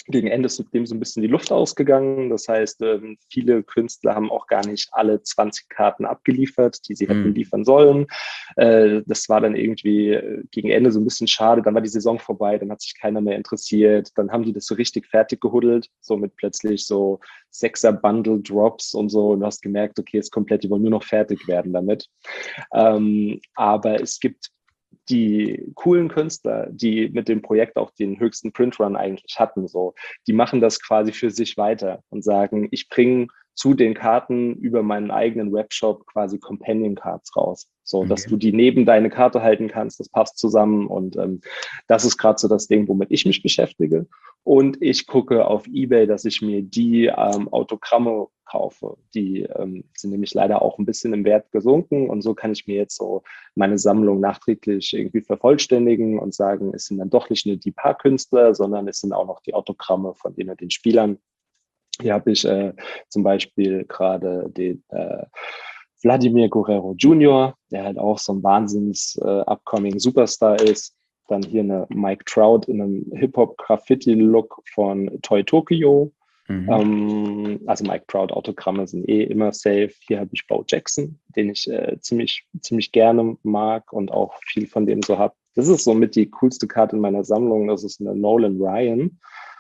Gegen Ende ist dem so ein bisschen die Luft ausgegangen. Das heißt, ähm, viele Künstler haben auch gar nicht alle zwanzig Karten abgeliefert, die sie hätten Mhm. liefern sollen. Äh, das war dann irgendwie äh, gegen Ende so ein bisschen schade. Dann war die Saison vorbei, dann hat sich keiner mehr interessiert. Dann haben die das so richtig fertig gehuddelt, so mit plötzlich so Sechser-Bundle-Drops und so. Und du hast gemerkt, okay, ist komplett, die wollen nur noch fertig werden damit. Ähm, aber es gibt die coolen Künstler, die mit dem Projekt auch den höchsten Printrun eigentlich hatten, so, die machen das quasi für sich weiter und sagen, ich bringe zu den Karten über meinen eigenen Webshop quasi Companion Cards raus, so dass Okay. du die neben deine Karte halten kannst, das passt zusammen und ähm, das ist gerade so das Ding, womit ich mich beschäftige. Und ich gucke auf eBay, dass ich mir die ähm, Autogramme kaufe. Die ähm, sind nämlich leider auch ein bisschen im Wert gesunken und so kann ich mir jetzt so meine Sammlung nachträglich irgendwie vervollständigen und sagen, es sind dann doch nicht nur die paar Künstler, sondern es sind auch noch die Autogramme von den und den Spielern. Hier habe ich äh, zum Beispiel gerade den äh, Vladimir Guerrero Junior, der halt auch so ein wahnsinns äh, upcoming Superstar ist. Dann hier eine Mike Trout in einem Hip-Hop-Graffiti-Look von Toy Tokyo. Mhm. Ähm, also Mike Trout Autogramme sind eh immer safe. Hier habe ich Bo Jackson, den ich äh, ziemlich, ziemlich gerne mag und auch viel von dem so habe. Das ist somit die coolste Karte in meiner Sammlung. Das ist eine Nolan Ryan.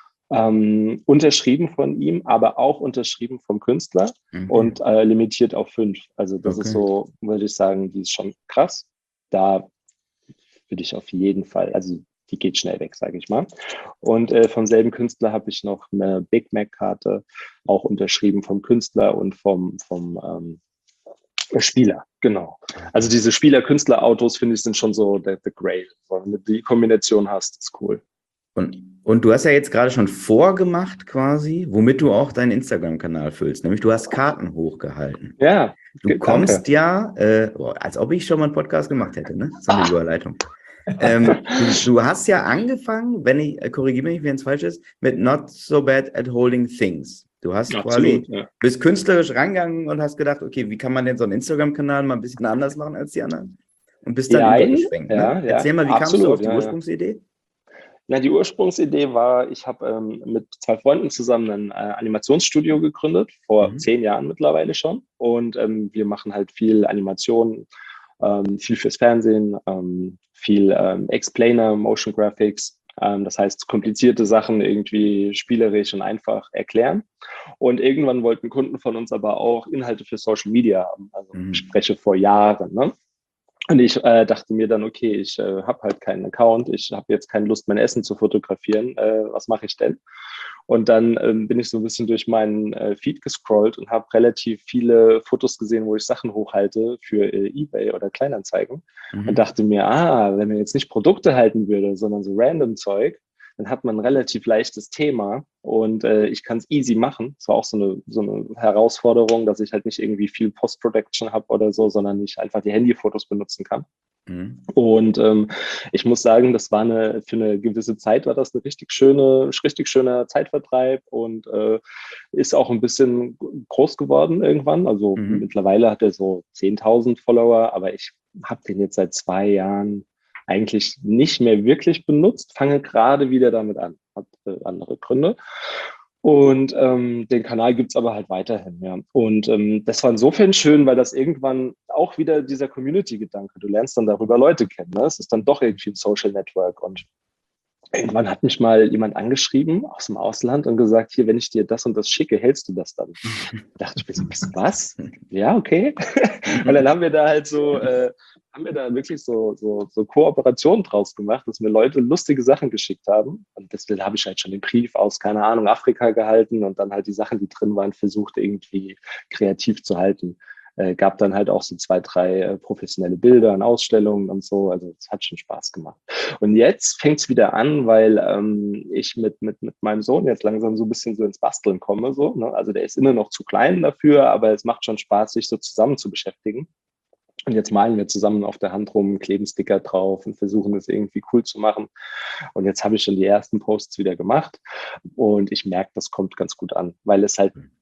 Ähm, unterschrieben von ihm, aber auch unterschrieben vom Künstler Okay. und äh, limitiert auf fünf. Also das Okay. ist so, würde ich sagen, die ist schon krass. Da würde ich auf jeden Fall, also die geht schnell weg, sage ich mal. Und äh, vom selben Künstler habe ich noch eine Big Mac-Karte, auch unterschrieben vom Künstler und vom, vom ähm, Spieler, genau. Also diese Spieler-Künstler-Autos, finde ich, sind schon so der, der Grail. Wenn du die Kombination hast, ist cool. Und, und du hast ja jetzt gerade schon vorgemacht quasi, womit du auch deinen Instagram-Kanal füllst, nämlich du hast Karten hochgehalten. Ja, Du ge- kommst danke. ja, äh, boah, als ob ich schon mal einen Podcast gemacht hätte, ne? So eine Ah. Überleitung. Ähm, du, du hast ja angefangen, wenn ich, äh, korrigiere mich, wenn es falsch ist, mit Not So Bad at Holding Things. Du hast Absolut, quasi, ja. bist künstlerisch rangegangen und hast gedacht, okay, wie kann man denn so einen Instagram-Kanal mal ein bisschen anders machen als die anderen? Und bist dann Jein, übergeschwenkt, ja, ne? ja, Erzähl mal, wie kamst du absolut, auf die ja, ja. Ursprungsidee? Na, die Ursprungsidee war, ich habe ähm, mit zwei Freunden zusammen ein äh, Animationsstudio gegründet, vor Mhm. zehn Jahren mittlerweile schon. Und ähm, wir machen halt viel Animation, ähm, viel fürs Fernsehen, ähm, viel ähm, Explainer, Motion Graphics. Ähm, das heißt, komplizierte Sachen irgendwie spielerisch und einfach erklären. Und irgendwann wollten Kunden von uns aber auch Inhalte für Social Media haben. Also Mhm. ich spreche vor Jahren, ne? Und ich äh, dachte mir dann, okay, ich äh, habe halt keinen Account, ich habe jetzt keine Lust, mein Essen zu fotografieren, äh, was mache ich denn? Und dann ähm, bin ich so ein bisschen durch meinen äh, Feed gescrollt und habe relativ viele Fotos gesehen, wo ich Sachen hochhalte für äh, eBay oder Kleinanzeigen Mhm. und dachte mir, ah, wenn man jetzt nicht Produkte halten würde, sondern so random Zeug, dann hat man ein relativ leichtes Thema und äh, ich kann es easy machen. Das war auch so eine, so eine Herausforderung, dass ich halt nicht irgendwie viel Post-Production habe oder so, sondern ich einfach die Handyfotos benutzen kann. Mhm. Und ähm, ich muss sagen, das war eine, für eine gewisse Zeit war das eine richtig schöne, richtig schöner Zeitvertreib und äh, ist auch ein bisschen groß geworden irgendwann. Also Mhm. mittlerweile hat er so zehntausend Follower, aber ich habe den jetzt seit zwei Jahren eigentlich nicht mehr wirklich benutzt, fange gerade wieder damit an, hat äh, andere Gründe. Und ähm, den Kanal gibt's aber halt weiterhin, ja. Und ähm, das war insofern schön, weil das irgendwann auch wieder dieser Community-Gedanke, du lernst dann darüber Leute kennen, ne? Es ist dann doch irgendwie ein Social Network. Und irgendwann hat mich mal jemand angeschrieben aus dem Ausland und gesagt, hier, wenn ich dir das und das schicke, hältst du das dann? Da dachte ich mir so, was? Ja, okay. Und dann haben wir da halt so, äh, haben wir da wirklich so, so, so Kooperationen draus gemacht, dass mir Leute lustige Sachen geschickt haben. Und deswegen habe ich halt schon den Brief aus, keine Ahnung, Afrika gehalten und dann halt die Sachen, die drin waren, versucht irgendwie kreativ zu halten. Äh, gab dann halt auch so zwei, drei äh, professionelle Bilder und Ausstellungen und so. Also es hat schon Spaß gemacht. Und jetzt fängt es wieder an, weil ähm, ich mit, mit, mit meinem Sohn jetzt langsam so ein bisschen so ins Basteln komme. So, ne? Also der ist immer noch zu klein dafür, aber es macht schon Spaß, sich so zusammen zu beschäftigen. Und jetzt malen wir zusammen auf der Hand rum, kleben Sticker drauf und versuchen das irgendwie cool zu machen. Und jetzt habe ich schon die ersten Posts wieder gemacht und ich merke, das kommt ganz gut an, weil es halt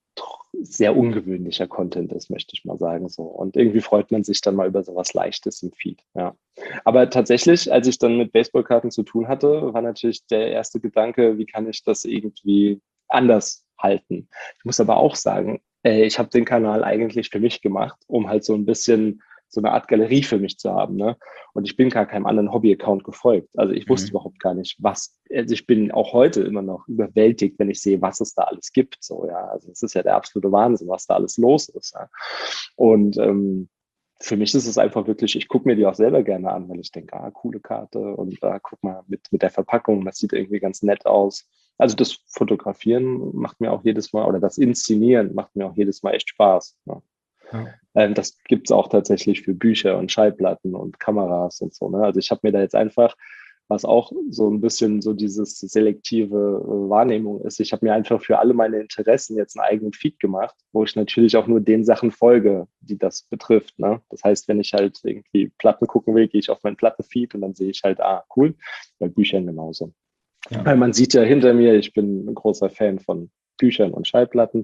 sehr ungewöhnlicher Content ist, möchte ich mal sagen. So. Und irgendwie freut man sich dann mal über sowas Leichtes im Feed. Ja. Aber tatsächlich, als ich dann mit Baseballkarten zu tun hatte, war natürlich der erste Gedanke, wie kann ich das irgendwie anders halten? Ich muss aber auch sagen, äh, ich habe den Kanal eigentlich für mich gemacht, um halt so ein bisschen so eine Art Galerie für mich zu haben. Ne? Und ich bin gar keinem anderen Hobby-Account gefolgt. Also ich wusste mhm. überhaupt gar nicht, was, also ich bin auch heute immer noch überwältigt, wenn ich sehe, was es da alles gibt. So, ja, also es ist ja der absolute Wahnsinn, was da alles los ist. Ja? Und ähm, für mich ist es einfach wirklich, ich gucke mir die auch selber gerne an, weil ich denke, ah, coole Karte und ah, guck mal, mit, mit der Verpackung, das sieht irgendwie ganz nett aus. Also das Fotografieren macht mir auch jedes Mal, oder das Inszenieren macht mir auch jedes Mal echt Spaß. Ja. Ja. Ähm, das gibt es auch tatsächlich für Bücher und Schallplatten und Kameras und so. Ne? Also ich habe mir da jetzt einfach, was auch so ein bisschen so dieses selektive äh, Wahrnehmung ist, ich habe mir einfach für alle meine Interessen jetzt einen eigenen Feed gemacht, wo ich natürlich auch nur den Sachen folge, die das betrifft. Ne? Das heißt, wenn ich halt irgendwie Platten gucken will, gehe ich auf meinen Plattenfeed und dann sehe ich halt, ah, cool, bei Büchern genauso. Ja. Weil man sieht ja hinter mir, ich bin ein großer Fan von Büchern und Schallplatten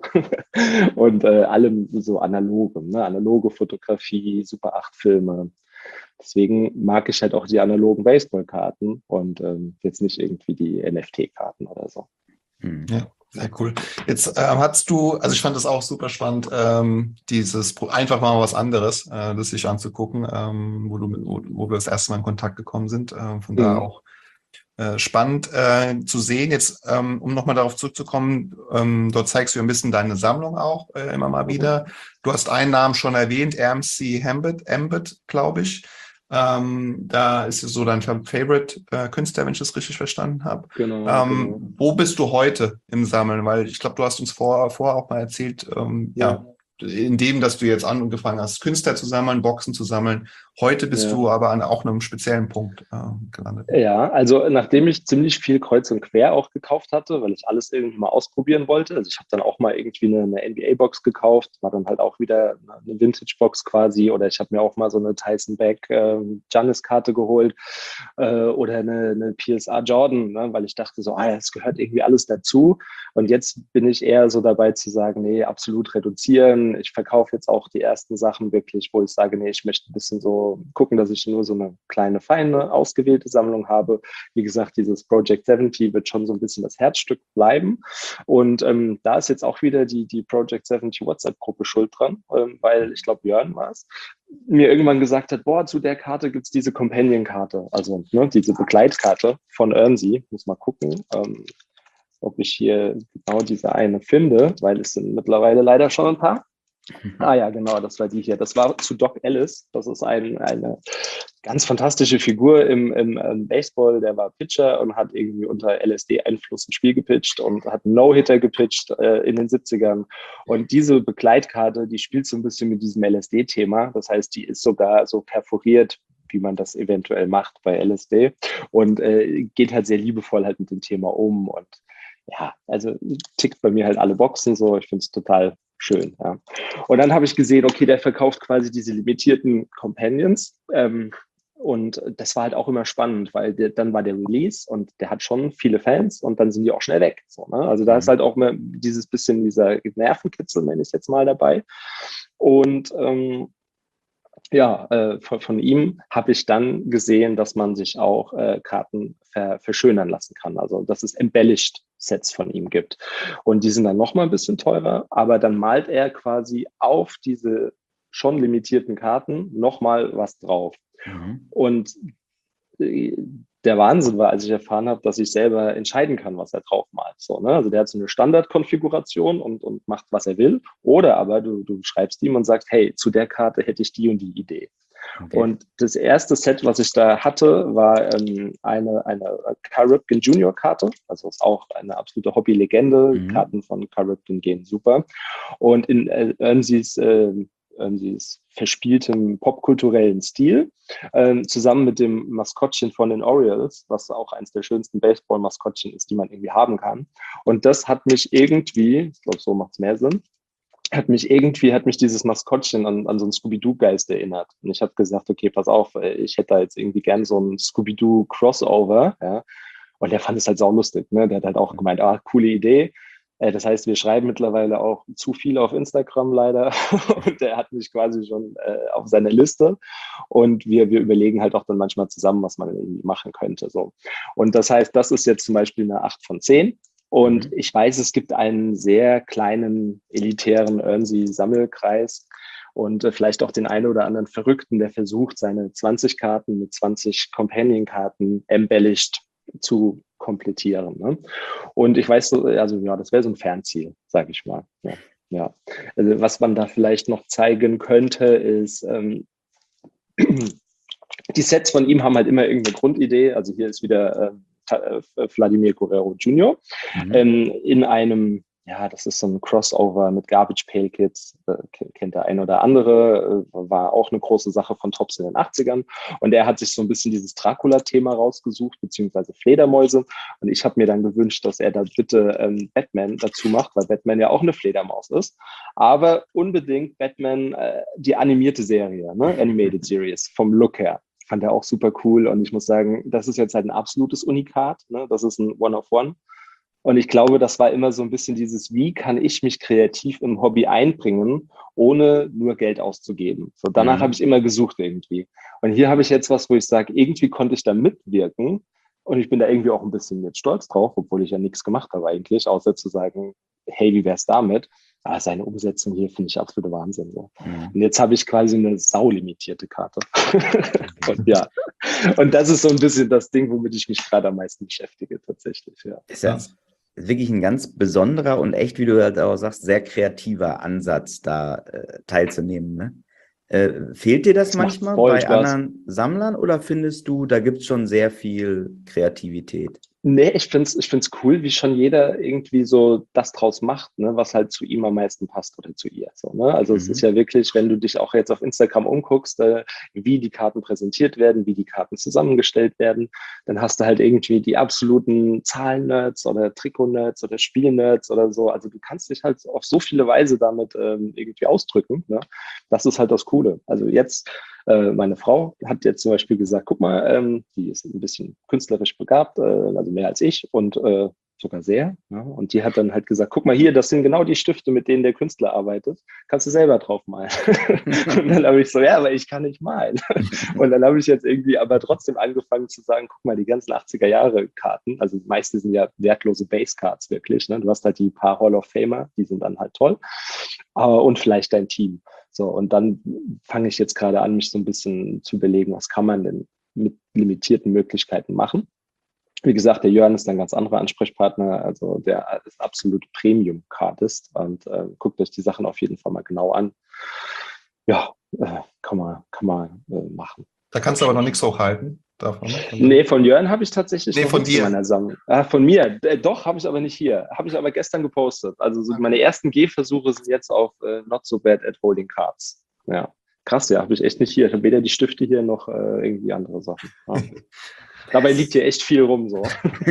und äh, allem so analogem, ne? Analoge Fotografie, Super acht Filme. Deswegen mag ich halt auch die analogen Baseballkarten und ähm, jetzt nicht irgendwie die N F T-Karten oder so. Ja, sehr cool. Jetzt ähm, hast du, also ich fand das auch super spannend, ähm, dieses einfach mal was anderes, äh, das sich anzugucken, ähm, wo, du, wo, wo wir das erste Mal in Kontakt gekommen sind. Äh, von mhm. da auch Äh, spannend äh, zu sehen. Jetzt, ähm, um nochmal darauf zurückzukommen, ähm, dort zeigst du ein bisschen deine Sammlung auch äh, immer mal wieder. Du hast einen Namen schon erwähnt, R M C Ambit, Ambit, glaube ich. Ähm, da ist so dein Favorite äh, Künstler, wenn ich das richtig verstanden habe. Genau, ähm, genau. Wo bist du heute im Sammeln? Weil ich glaube, du hast uns vorher vor auch mal erzählt, ähm, ja. ja, in dem, dass du jetzt angefangen hast, Künstler zu sammeln, Boxen zu sammeln. Heute bist ja. du aber an auch einem speziellen Punkt äh, gelandet. Ja, also nachdem ich ziemlich viel kreuz und quer auch gekauft hatte, weil ich alles irgendwie mal ausprobieren wollte. Also ich habe dann auch mal irgendwie eine, eine N B A-Box gekauft, war dann halt auch wieder eine Vintage-Box quasi. Oder ich habe mir auch mal so eine Tyson Beck äh, Giannis-Karte geholt äh, oder eine, eine P S A Jordan, ne, weil ich dachte so, ah, es gehört irgendwie alles dazu. Und jetzt bin ich eher so dabei zu sagen, nee, absolut reduzieren. Ich verkaufe jetzt auch die ersten Sachen wirklich, wo ich sage, nee, ich möchte ein bisschen so gucken, dass ich nur so eine kleine, feine, ausgewählte Sammlung habe. Wie gesagt, dieses Project siebzig wird schon so ein bisschen das Herzstück bleiben. Und ähm, da ist jetzt auch wieder die, die Project siebzig WhatsApp-Gruppe schuld dran, ähm, weil ich glaube, Jörn war es, mir irgendwann gesagt hat, boah, zu der Karte gibt es diese Companion-Karte, also ne, diese Begleitkarte von Earnsey. Muss mal gucken, ähm, ob ich hier genau diese eine finde, weil es sind mittlerweile leider schon ein paar. Ah ja, genau, das war die hier. Das war zu Doc Ellis. Das ist ein, eine ganz fantastische Figur im, im, im Baseball. Der war Pitcher und hat irgendwie unter L S D-Einfluss ein Spiel gepitcht und hat einen No-Hitter gepitcht äh, in den siebzigern. Und diese Begleitkarte, die spielt so ein bisschen mit diesem L S D-Thema. Das heißt, die ist sogar so perforiert, wie man das eventuell macht bei L S D und äh, geht halt sehr liebevoll halt mit dem Thema um. Und ja, also tickt bei mir halt alle Boxen so. Ich finde es total schön, ja. Und dann habe ich gesehen, okay, der verkauft quasi diese limitierten Companions. Ähm, und das war halt auch immer spannend, weil der, dann war der Release und der hat schon viele Fans und dann sind die auch schnell weg. So, ne? Also da ist halt auch mal dieses bisschen dieser Nervenkitzel, nenne ich es jetzt mal, dabei. Und ähm, ja, äh, von, von ihm habe ich dann gesehen, dass man sich auch äh, Karten ver, verschönern lassen kann. Also dass es Embellished Sets von ihm gibt. Und die sind dann nochmal ein bisschen teurer, aber dann malt er quasi auf diese schon limitierten Karten nochmal was drauf. Mhm. Und äh, der Wahnsinn war, als ich erfahren habe, dass ich selber entscheiden kann, was er drauf malt. So, ne? Also der hat so eine Standardkonfiguration und, und macht, was er will. Oder aber du, du schreibst ihm und sagst, hey, zu der Karte hätte ich die und die Idee. Okay. Und das erste Set, was ich da hatte, war ähm, eine, eine Cal Ripken Junior Karte. Also ist auch eine absolute Hobby-Legende. Mhm. Karten von Cal Ripken gehen super. Und in äh, Earnseys äh, dieses verspieltem popkulturellen Stil, ähm, zusammen mit dem Maskottchen von den Orioles, was auch eines der schönsten Baseball-Maskottchen ist, die man irgendwie haben kann. Und das hat mich irgendwie, ich glaube, so macht es mehr Sinn, hat mich irgendwie, hat mich dieses Maskottchen an, an so einen Scooby-Doo-Geist erinnert. Und ich habe gesagt, okay, pass auf, ich hätte da jetzt irgendwie gern so ein Scooby-Doo-Crossover, ja. Und der fand es halt saulustig, ne? Der hat halt auch gemeint, ah, coole Idee. Äh, das heißt, wir schreiben mittlerweile auch zu viel auf Instagram leider und der hat mich quasi schon äh, auf seiner Liste und wir, wir überlegen halt auch dann manchmal zusammen, was man irgendwie machen könnte. So. Und das heißt, das ist jetzt zum Beispiel eine acht von zehn. Und mhm. ich weiß, es gibt einen sehr kleinen, elitären Earnsey-Sammelkreis und äh, vielleicht auch den einen oder anderen Verrückten, der versucht, seine zwanzig Karten mit zwanzig Companion-Karten embellished zu komplettieren. Ne? Und ich weiß, so, also ja, das wäre so ein Fernziel, sage ich mal. Ja, ja. Also, was man da vielleicht noch zeigen könnte, ist, ähm, die Sets von ihm haben halt immer irgendeine Grundidee. Also hier ist wieder äh, Vladimir Guerrero Junior Mhm. Ähm, in einem, ja, das ist so ein Crossover mit Garbage Pail Kids, äh, kennt der ein oder andere, äh, war auch eine große Sache von Topps in den achtzigern. Und er hat sich so ein bisschen dieses Dracula-Thema rausgesucht, beziehungsweise Fledermäuse. Und ich habe mir dann gewünscht, dass er da bitte ähm, Batman dazu macht, weil Batman ja auch eine Fledermaus ist. Aber unbedingt Batman, äh, die animierte Serie, ne? Animated Series, vom Look her. Fand er auch super cool. Und ich muss sagen, das ist jetzt halt ein absolutes Unikat. Ne? Das ist ein One-of-One. Und ich glaube, das war immer so ein bisschen dieses, wie kann ich mich kreativ im Hobby einbringen, ohne nur Geld auszugeben. So, danach mhm. habe ich immer gesucht irgendwie. Und hier habe ich jetzt was, wo ich sage, irgendwie konnte ich da mitwirken. Und ich bin da irgendwie auch ein bisschen jetzt stolz drauf, obwohl ich ja nichts gemacht habe eigentlich, außer zu sagen, hey, wie wär's damit? Aber seine Umsetzung hier finde ich absolute Wahnsinn. So. Mhm. Und jetzt habe ich quasi eine saulimitierte Karte. Und ja, und das ist so ein bisschen das Ding, womit ich mich gerade am meisten beschäftige tatsächlich. Ja. Ist ja wirklich ein ganz besonderer und echt, wie du halt auch sagst, sehr kreativer Ansatz, da äh, teilzunehmen. Ne? Äh, fehlt dir das, das manchmal bei Spaß. anderen Sammlern oder findest du, da gibt es schon sehr viel Kreativität? Nee, ich finde es ich find's cool, wie schon jeder irgendwie so das draus macht, ne, was halt zu ihm am meisten passt oder zu ihr. So, ne? Also mhm. es ist ja wirklich, wenn du dich auch jetzt auf Instagram umguckst, äh, wie die Karten präsentiert werden, wie die Karten zusammengestellt werden, dann hast du halt irgendwie die absoluten Zahlen-Nerds oder Trikot-Nerds oder Spiel-Nerds oder so. Also du kannst dich halt auf so viele Weise damit ähm, irgendwie ausdrücken. Ne? Das ist halt das Coole. Also jetzt meine Frau hat jetzt zum Beispiel gesagt, guck mal, ähm, die ist ein bisschen künstlerisch begabt, äh, also mehr als ich und äh, sogar sehr. Ja? Und die hat dann halt gesagt, guck mal hier, das sind genau die Stifte, mit denen der Künstler arbeitet. Kannst du selber drauf malen. Und dann habe ich so, ja, aber ich kann nicht malen. Und dann habe ich jetzt irgendwie aber trotzdem angefangen zu sagen, guck mal, die ganzen achtziger Jahre Karten, also die meisten sind ja wertlose Base-Cards wirklich. Ne? Du hast halt die paar Hall of Famer, die sind dann halt toll. Uh, und vielleicht dein Team. So, und dann fange ich jetzt gerade an, mich so ein bisschen zu überlegen, was kann man denn mit limitierten Möglichkeiten machen. Wie gesagt, der Jörn ist ein ganz anderer Ansprechpartner, also der ist absolut Premium-Cardist und äh, guckt euch die Sachen auf jeden Fall mal genau an. Ja, äh, kann man, kann man äh, machen. Da kannst du aber noch nichts hochhalten davon. Nee, von Jörn habe ich tatsächlich nee, noch von nichts dir. in meiner Sammlung. Ah, von mir, äh, doch, habe ich aber nicht hier. Habe ich aber gestern gepostet. Also so meine ersten Gehversuche sind jetzt auf äh, Not So Bad at Holding Cards. Ja, krass, ja, habe ich echt nicht hier. Ich habe weder die Stifte hier noch äh, irgendwie andere Sachen. Ja. Dabei liegt hier echt viel rum so.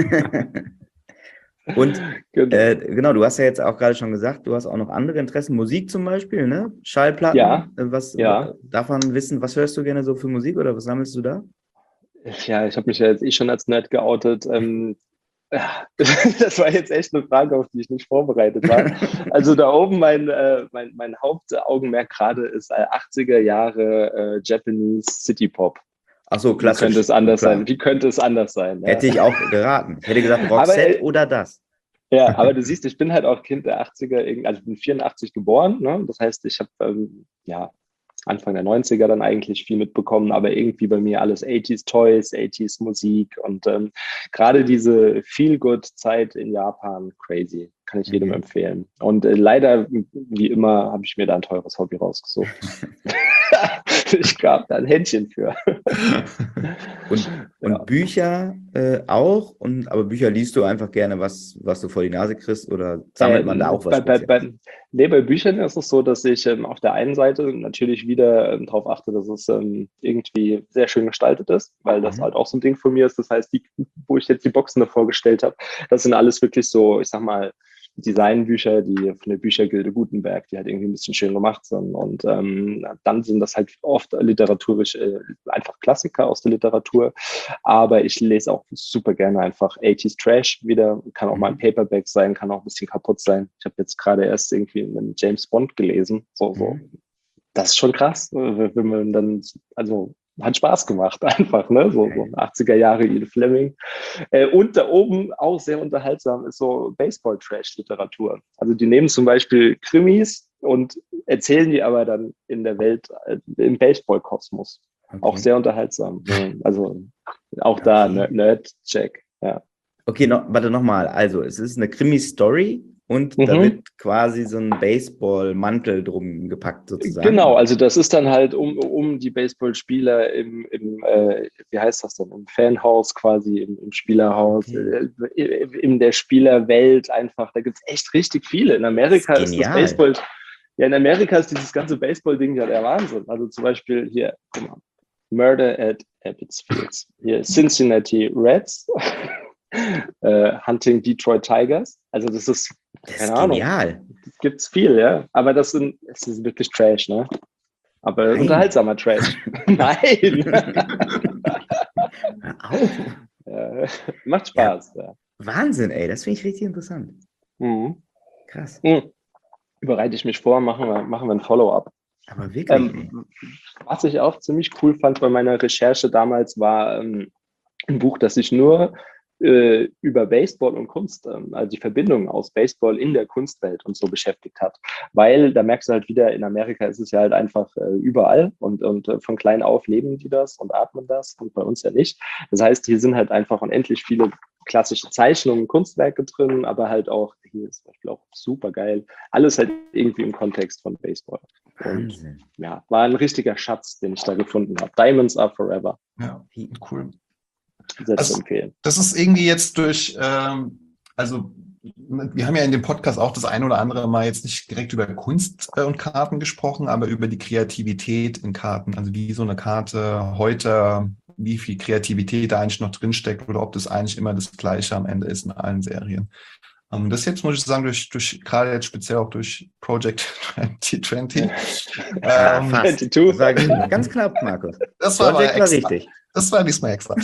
Und genau. Äh, genau, du hast ja jetzt auch gerade schon gesagt, du hast auch noch andere Interessen, Musik zum Beispiel, ne? Schallplatten. Ja. Was, ja. Darf man wissen, was hörst du gerne so für Musik oder was sammelst du da? Ja, ich habe mich ja jetzt eh schon als Nerd geoutet. Ähm, das war jetzt echt eine Frage, auf die ich nicht vorbereitet war. Also da oben mein, äh, mein, mein Hauptaugenmerk gerade ist äh, achtziger Jahre äh, Japanese City Pop. Ach so, klassisch. Wie könnte es anders Klar. sein? Wie könnte es anders sein? Ja. Hätte ich auch geraten. Ich hätte gesagt Roxette aber, oder das. Ja, aber du siehst, ich bin halt auch Kind der achtziger, also ich bin vierundachtzig geboren. Ne? Das heißt, ich habe ähm, ja Anfang der neunziger dann eigentlich viel mitbekommen, aber irgendwie bei mir alles achtziger Toys, achtziger Musik und ähm, gerade diese Feel-Good-Zeit in Japan, crazy, kann ich jedem mhm. empfehlen. Und äh, leider, wie immer, habe ich mir da ein teures Hobby rausgesucht. Ich gab da ein Händchen für. Und, und ja. Bücher äh, auch, und, aber Bücher liest du einfach gerne, was, was du vor die Nase kriegst, oder sammelt ähm, man da auch was? Bei, bei, bei, nee, bei Büchern ist es so, dass ich ähm, auf der einen Seite natürlich wieder ähm, darauf achte, dass es ähm, irgendwie sehr schön gestaltet ist, weil das mhm. halt auch so ein Ding von mir ist. Das heißt, die, wo ich jetzt die Boxen davor gestellt habe, das sind alles wirklich so, ich sag mal, Designbücher, die von der Büchergilde Gutenberg, die halt irgendwie ein bisschen schön gemacht sind. Und ähm, dann sind das halt oft literaturisch äh, einfach Klassiker aus der Literatur. Aber ich lese auch super gerne einfach achtziger Trash wieder. Kann auch mal ein Paperback sein, kann auch ein bisschen kaputt sein. Ich habe jetzt gerade erst irgendwie einen James Bond gelesen. So, so. Das ist schon krass, wenn man dann, also hat Spaß gemacht einfach, ne? So, so achtziger Jahre Ian Fleming. Äh, und da oben auch sehr unterhaltsam ist so Baseball-Trash-Literatur. Also die nehmen zum Beispiel Krimis und erzählen die aber dann in der Welt, äh, im Baseball-Kosmos. Okay. Auch sehr unterhaltsam. Also auch da okay. Nerd-Check, ja. Okay, no, warte nochmal. Also es ist eine Krimi-Story und mhm. da wird quasi so ein Baseball-Mantel drum gepackt sozusagen. Genau, also das ist dann halt um, um die Baseballspieler im, im äh, wie heißt das denn, im Fanhaus quasi, im, im Spielerhaus, okay. äh, in der Spielerwelt einfach. Da gibt es echt richtig viele. In Amerika das ist, ist das Baseball, ja in Amerika ist dieses ganze Baseball-Ding ja der Wahnsinn. Also zum Beispiel hier, guck mal, Murder at Ebbets Fields. Hier Cincinnati Reds. Uh, Hunting Detroit Tigers. Also das ist, das keine ist Ahnung. Genial. Gibt's viel, ja. Aber das sind, es ist wirklich Trash, ne? Aber Nein. unterhaltsamer Trash. Nein. ja, macht Spaß, ja. ja. Wahnsinn, ey, das finde ich richtig interessant. Mhm. Krass. Mhm. Bereite ich mich vor, machen wir, machen wir ein Follow-up. Aber wirklich. Ähm, was ich auch ziemlich cool fand bei meiner Recherche damals, war ähm, ein Buch, das sich nur äh, über Baseball und Kunst, ähm, also die Verbindung aus Baseball in der Kunstwelt und so beschäftigt hat. Weil da merkst du halt wieder, in Amerika ist es ja halt einfach äh, überall und, und äh, von klein auf leben die das und atmen das und bei uns ja nicht. Das heißt, hier sind halt einfach unendlich viele klassische Zeichnungen, Kunstwerke drin, aber halt auch, hier ist zum Beispiel auch super geil, alles halt irgendwie im Kontext von Baseball. Wahnsinn. Und ja, war ein richtiger Schatz, den ich da gefunden habe. Diamonds are forever. Ja, cool. Sehr also, zu empfehlen. Das ist irgendwie jetzt durch, ähm, also wir haben ja in dem Podcast auch das eine oder andere Mal jetzt nicht direkt über Kunst äh, und Karten gesprochen, aber über die Kreativität in Karten. Also wie so eine Karte heute, wie viel Kreativität da eigentlich noch drinsteckt oder ob das eigentlich immer das Gleiche am Ende ist in allen Serien. Um, das jetzt, muss ich sagen, durch, durch gerade jetzt speziell auch durch Project zwanzig zwanzig. Ja, ähm, fast. Das war ganz knapp, Markus. Das war, Project war richtig. Das war diesmal extra.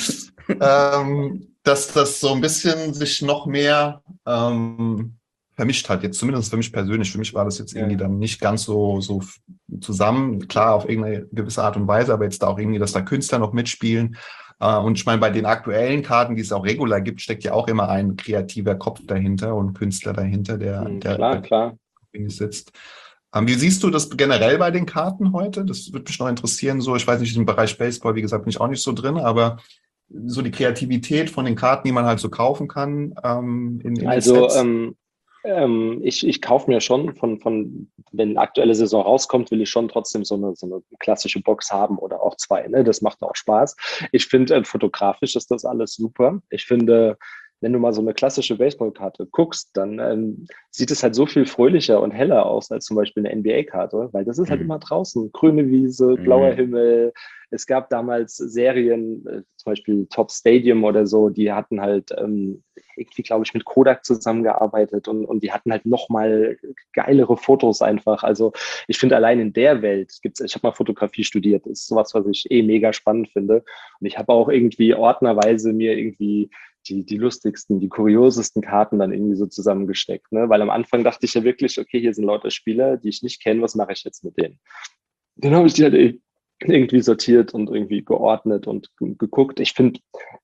ähm, dass das so ein bisschen sich noch mehr ähm, vermischt hat, jetzt zumindest für mich persönlich. Für mich war das jetzt irgendwie ja. dann nicht ganz so, so zusammen, klar auf irgendeine gewisse Art und Weise, aber jetzt da auch irgendwie, dass da Künstler noch mitspielen. Uh, und ich meine, bei den aktuellen Karten, die es auch regular gibt, steckt ja auch immer ein kreativer Kopf dahinter und Künstler dahinter, der, mhm, der klar, bei klar. sitzt. Um, wie siehst du das generell bei den Karten heute? Das würde mich noch interessieren. So, ich weiß nicht, im Bereich Baseball, wie gesagt, bin ich auch nicht so drin, aber so die Kreativität von den Karten, die man halt so kaufen kann. Um, in, in also ähm, ähm, ich, ich kaufe mir schon von, von, wenn eine aktuelle Saison rauskommt, will ich schon trotzdem so eine, so eine klassische Box haben oder auch zwei. Ne? Das macht auch Spaß. Ich finde, äh, fotografisch ist das alles super. Ich finde, wenn du mal so eine klassische Baseballkarte guckst, dann ähm, sieht es halt so viel fröhlicher und heller aus als zum Beispiel eine N B A-Karte, weil das ist halt mhm. immer draußen. Grüne Wiese, blauer mhm. Himmel. Es gab damals Serien, äh, zum Beispiel Top Stadium oder so, die hatten halt ähm, irgendwie, glaube ich, mit Kodak zusammengearbeitet und, und die hatten halt nochmal geilere Fotos einfach. Also ich finde, allein in der Welt gibt's, ich habe mal Fotografie studiert, das ist sowas, was ich eh mega spannend finde. Und ich habe auch irgendwie ordnerweise mir irgendwie die, die lustigsten, die kuriosesten Karten dann irgendwie so zusammengesteckt, ne? Weil am Anfang dachte ich ja wirklich, okay, hier sind lauter Spieler, die ich nicht kenne, was mache ich jetzt mit denen? Dann habe ich die halt irgendwie sortiert und irgendwie geordnet und geguckt. Ich finde,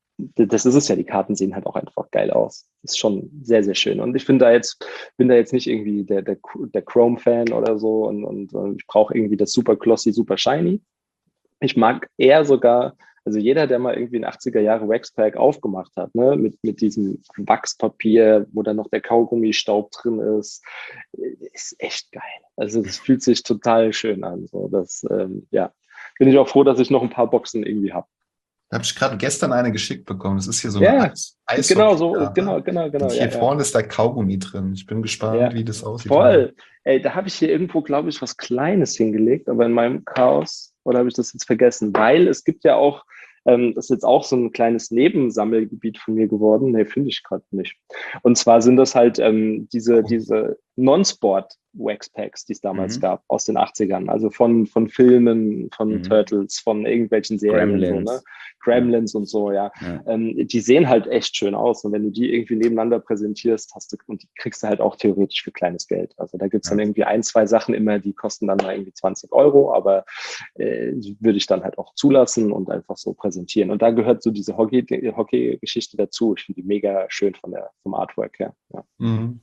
das ist es ja, die Karten sehen halt auch einfach geil aus. Das ist schon sehr, sehr schön. Und ich bin da jetzt, bin da jetzt nicht irgendwie der, der, der Chrome-Fan oder so und, und, und ich brauche irgendwie das super glossy, super shiny. Ich mag eher sogar, also jeder, der mal irgendwie ein achtziger Jahre Waxpack aufgemacht hat, ne, mit, mit diesem Wachspapier, wo dann noch der Kaugummistaub drin ist, ist echt geil. Also es fühlt sich total schön an. So, das, ähm, ja, bin ich auch froh, dass ich noch ein paar Boxen irgendwie habe. Da habe ich gerade gestern eine geschickt bekommen. Das ist hier so ja, eine Eis Eis genau, so, genau, genau, genau. Und hier ja, vorne ja. ist der Kaugummi drin. Ich bin gespannt, ja, wie das aussieht. Voll. Ey, da habe ich hier irgendwo, glaube ich, was Kleines hingelegt, aber in meinem Chaos, oder habe ich das jetzt vergessen? Weil es gibt ja auch Ähm, das ist jetzt auch so ein kleines Nebensammelgebiet von mir geworden. Nee, finde ich gerade nicht. Und zwar sind das halt ähm, diese, diese Non-Sport-Waxpacks, die es damals Mhm. gab, aus den achtzigern. Also von, von Filmen, von Mhm. Turtles, von irgendwelchen Serien, so, Gremlins. ne? Gremlins und so, ja. Ja. Ähm, die sehen halt echt schön aus. Und wenn du die irgendwie nebeneinander präsentierst, hast du, und die kriegst du halt auch theoretisch für kleines Geld. Also da gibt's dann Ja. irgendwie ein, zwei Sachen immer, die kosten dann mal irgendwie zwanzig Euro, aber äh, die würde ich dann halt auch zulassen und einfach so präsentieren. Und da gehört so diese Hockey, die Hockey-Geschichte dazu. Ich finde die mega schön von der, vom Artwork her. Ja. Mhm.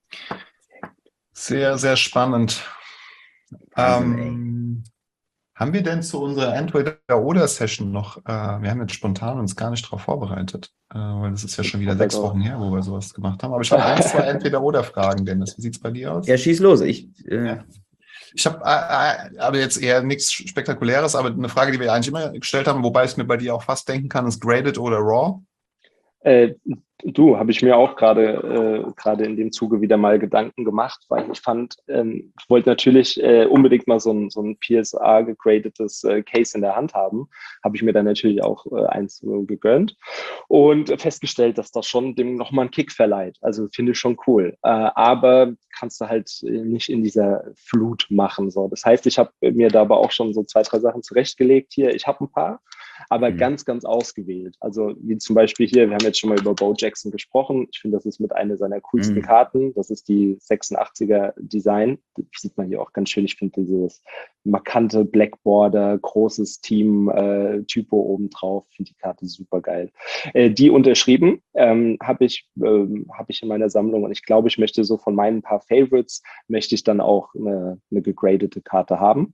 Sehr, sehr spannend. Wahnsinn, ey. Ähm, haben wir denn zu unserer Entweder-Oder-Session noch, äh, wir haben jetzt spontan uns gar nicht darauf vorbereitet, äh, weil das ist ja schon wieder Kommt sechs halt auch. Wochen her, wo wir sowas gemacht haben. Aber ich habe ein, zwei Entweder-Oder-Fragen, Dennis. Wie sieht es bei dir aus? Ja, schieß los. Ich, äh, Ja. Ich habe äh, äh, aber jetzt eher nichts Spektakuläres, aber eine Frage, die wir eigentlich immer gestellt haben, wobei ich es mir bei dir auch fast denken kann, ist Graded oder Raw? Äh, du, habe ich mir auch gerade äh, gerade in dem Zuge wieder mal Gedanken gemacht, weil ich fand, ähm, ich wollte natürlich äh, unbedingt mal so ein, so ein P S A gegradetes äh, Case in der Hand haben. Habe ich mir dann natürlich auch äh, eins äh, gegönnt und festgestellt, dass das schon dem nochmal einen Kick verleiht. Also finde ich schon cool. Äh, aber kannst du halt äh, nicht in dieser Flut machen. So. Das heißt, ich habe mir da aber auch schon so zwei, drei Sachen zurechtgelegt hier. Ich habe ein paar, aber Mhm. ganz, ganz ausgewählt. Also wie zum Beispiel hier, wir haben jetzt schon mal über Bo Jackson gesprochen. Ich finde, das ist mit einer seiner coolsten Mhm. Karten. Das ist die sechsundachtziger Design. Das sieht man hier auch ganz schön. Ich finde dieses markante Blackborder, großes Team, äh, Typo obendrauf. Ich finde die Karte super geil. Äh, die unterschrieben ähm, habe ich, ähm, hab ich in meiner Sammlung und ich glaube, ich möchte so von meinen paar Favorites, möchte ich dann auch eine, eine gegradete Karte haben.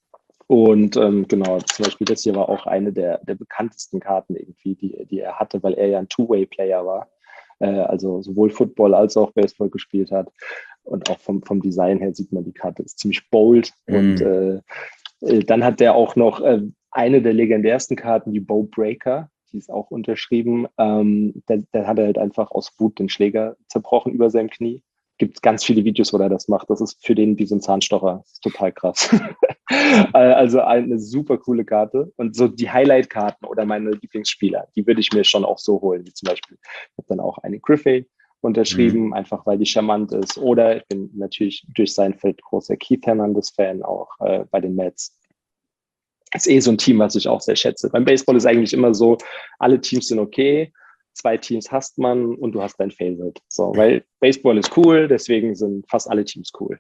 Und ähm, genau, zum Beispiel das hier war auch eine der, der bekanntesten Karten irgendwie, die, die er hatte, weil er ja ein Two-Way-Player war. Äh, also sowohl Football als auch Baseball gespielt hat. Und auch vom, vom Design her sieht man, die Karte ist ziemlich bold. Mhm. Und äh, äh, dann hat der auch noch äh, eine der legendärsten Karten, die Bow Breaker. Die ist auch unterschrieben. Ähm, da, da hat er halt einfach aus Wut den Schläger zerbrochen über seinem Knie. Gibt ganz viele Videos, wo er das macht. Das ist für den wie so ein Zahnstocher. Das ist total krass. Also eine super coole Karte. Und so die Highlight-Karten oder meine Lieblingsspieler, die würde ich mir schon auch so holen. Wie zum Beispiel, ich habe dann auch eine Griffey unterschrieben, Mhm. einfach weil die charmant ist. Oder ich bin natürlich durch Seinfeld großer Keith Hernandez-Fan, auch äh, bei den Mets. Das ist eh so ein Team, was ich auch sehr schätze. Beim Baseball ist eigentlich immer so, alle Teams sind okay, zwei Teams hasst man und du hast dein Favorite. So, weil Baseball ist cool, deswegen sind fast alle Teams cool.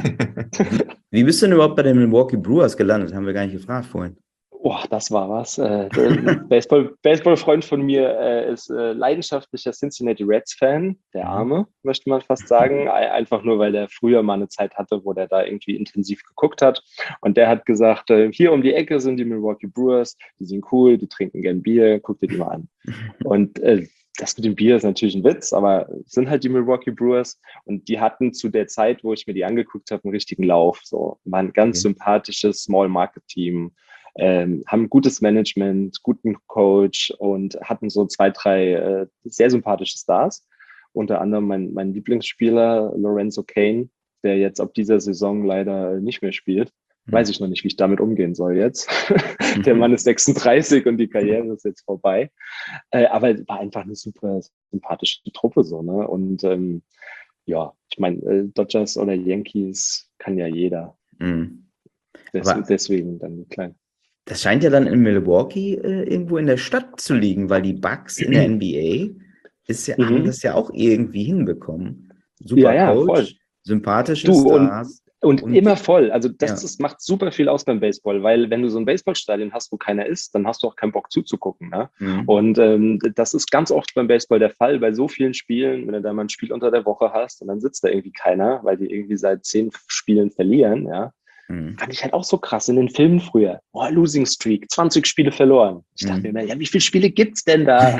Wie bist du denn überhaupt bei den Milwaukee Brewers gelandet? Haben wir gar nicht gefragt vorhin. Oh, das war was. Äh, der Baseball, Baseball-Freund von mir äh, ist äh, leidenschaftlicher Cincinnati Reds-Fan, der Arme, möchte man fast sagen. Einfach nur, weil der früher mal eine Zeit hatte, wo der da irgendwie intensiv geguckt hat. Und der hat gesagt, äh, hier um die Ecke sind die Milwaukee Brewers, die sind cool, die trinken gern Bier, guck dir die mal an. Und äh, das mit dem Bier ist natürlich ein Witz, aber es sind halt die Milwaukee Brewers und die hatten zu der Zeit, wo ich mir die angeguckt habe, einen richtigen Lauf. So, war ein ganz Okay. sympathisches Small-Market-Team. Ähm, haben gutes Management, guten Coach und hatten so zwei, drei äh, sehr sympathische Stars. Unter anderem mein, mein Lieblingsspieler Lorenzo Cain, der jetzt ab dieser Saison leider nicht mehr spielt. Weiß ich noch nicht, wie ich damit umgehen soll jetzt. Der Mann ist sechsunddreißig und die Karriere ist jetzt vorbei. Äh, aber war einfach eine super sympathische Truppe so, ne? Und ähm, ja, ich meine, äh, Dodgers oder Yankees kann ja jeder. Mhm. Des, Aber deswegen dann klein. das scheint ja dann in Milwaukee äh, irgendwo in der Stadt zu liegen, weil die Bucks in der N B A ist ja, haben Mhm. das ja auch irgendwie hinbekommen. Super Ja, ja, voll. Coach, sympathische Du, und, Stars. und, Und- immer voll. Also das Ja. ist, macht super viel aus beim Baseball, weil wenn du so ein Baseballstadion hast, wo keiner ist, dann hast du auch keinen Bock zuzugucken. Ne? Mhm. Und ähm, das ist ganz oft beim Baseball der Fall, bei so vielen Spielen, wenn du da mal ein Spiel unter der Woche hast und dann sitzt da irgendwie keiner, weil die irgendwie seit zehn Spielen verlieren, ja. Mhm. Fand ich halt auch so krass in den Filmen früher. Oh, Losing Streak, zwanzig Spiele verloren. Ich dachte Mhm. mir immer, ja, wie viele Spiele gibt's denn da?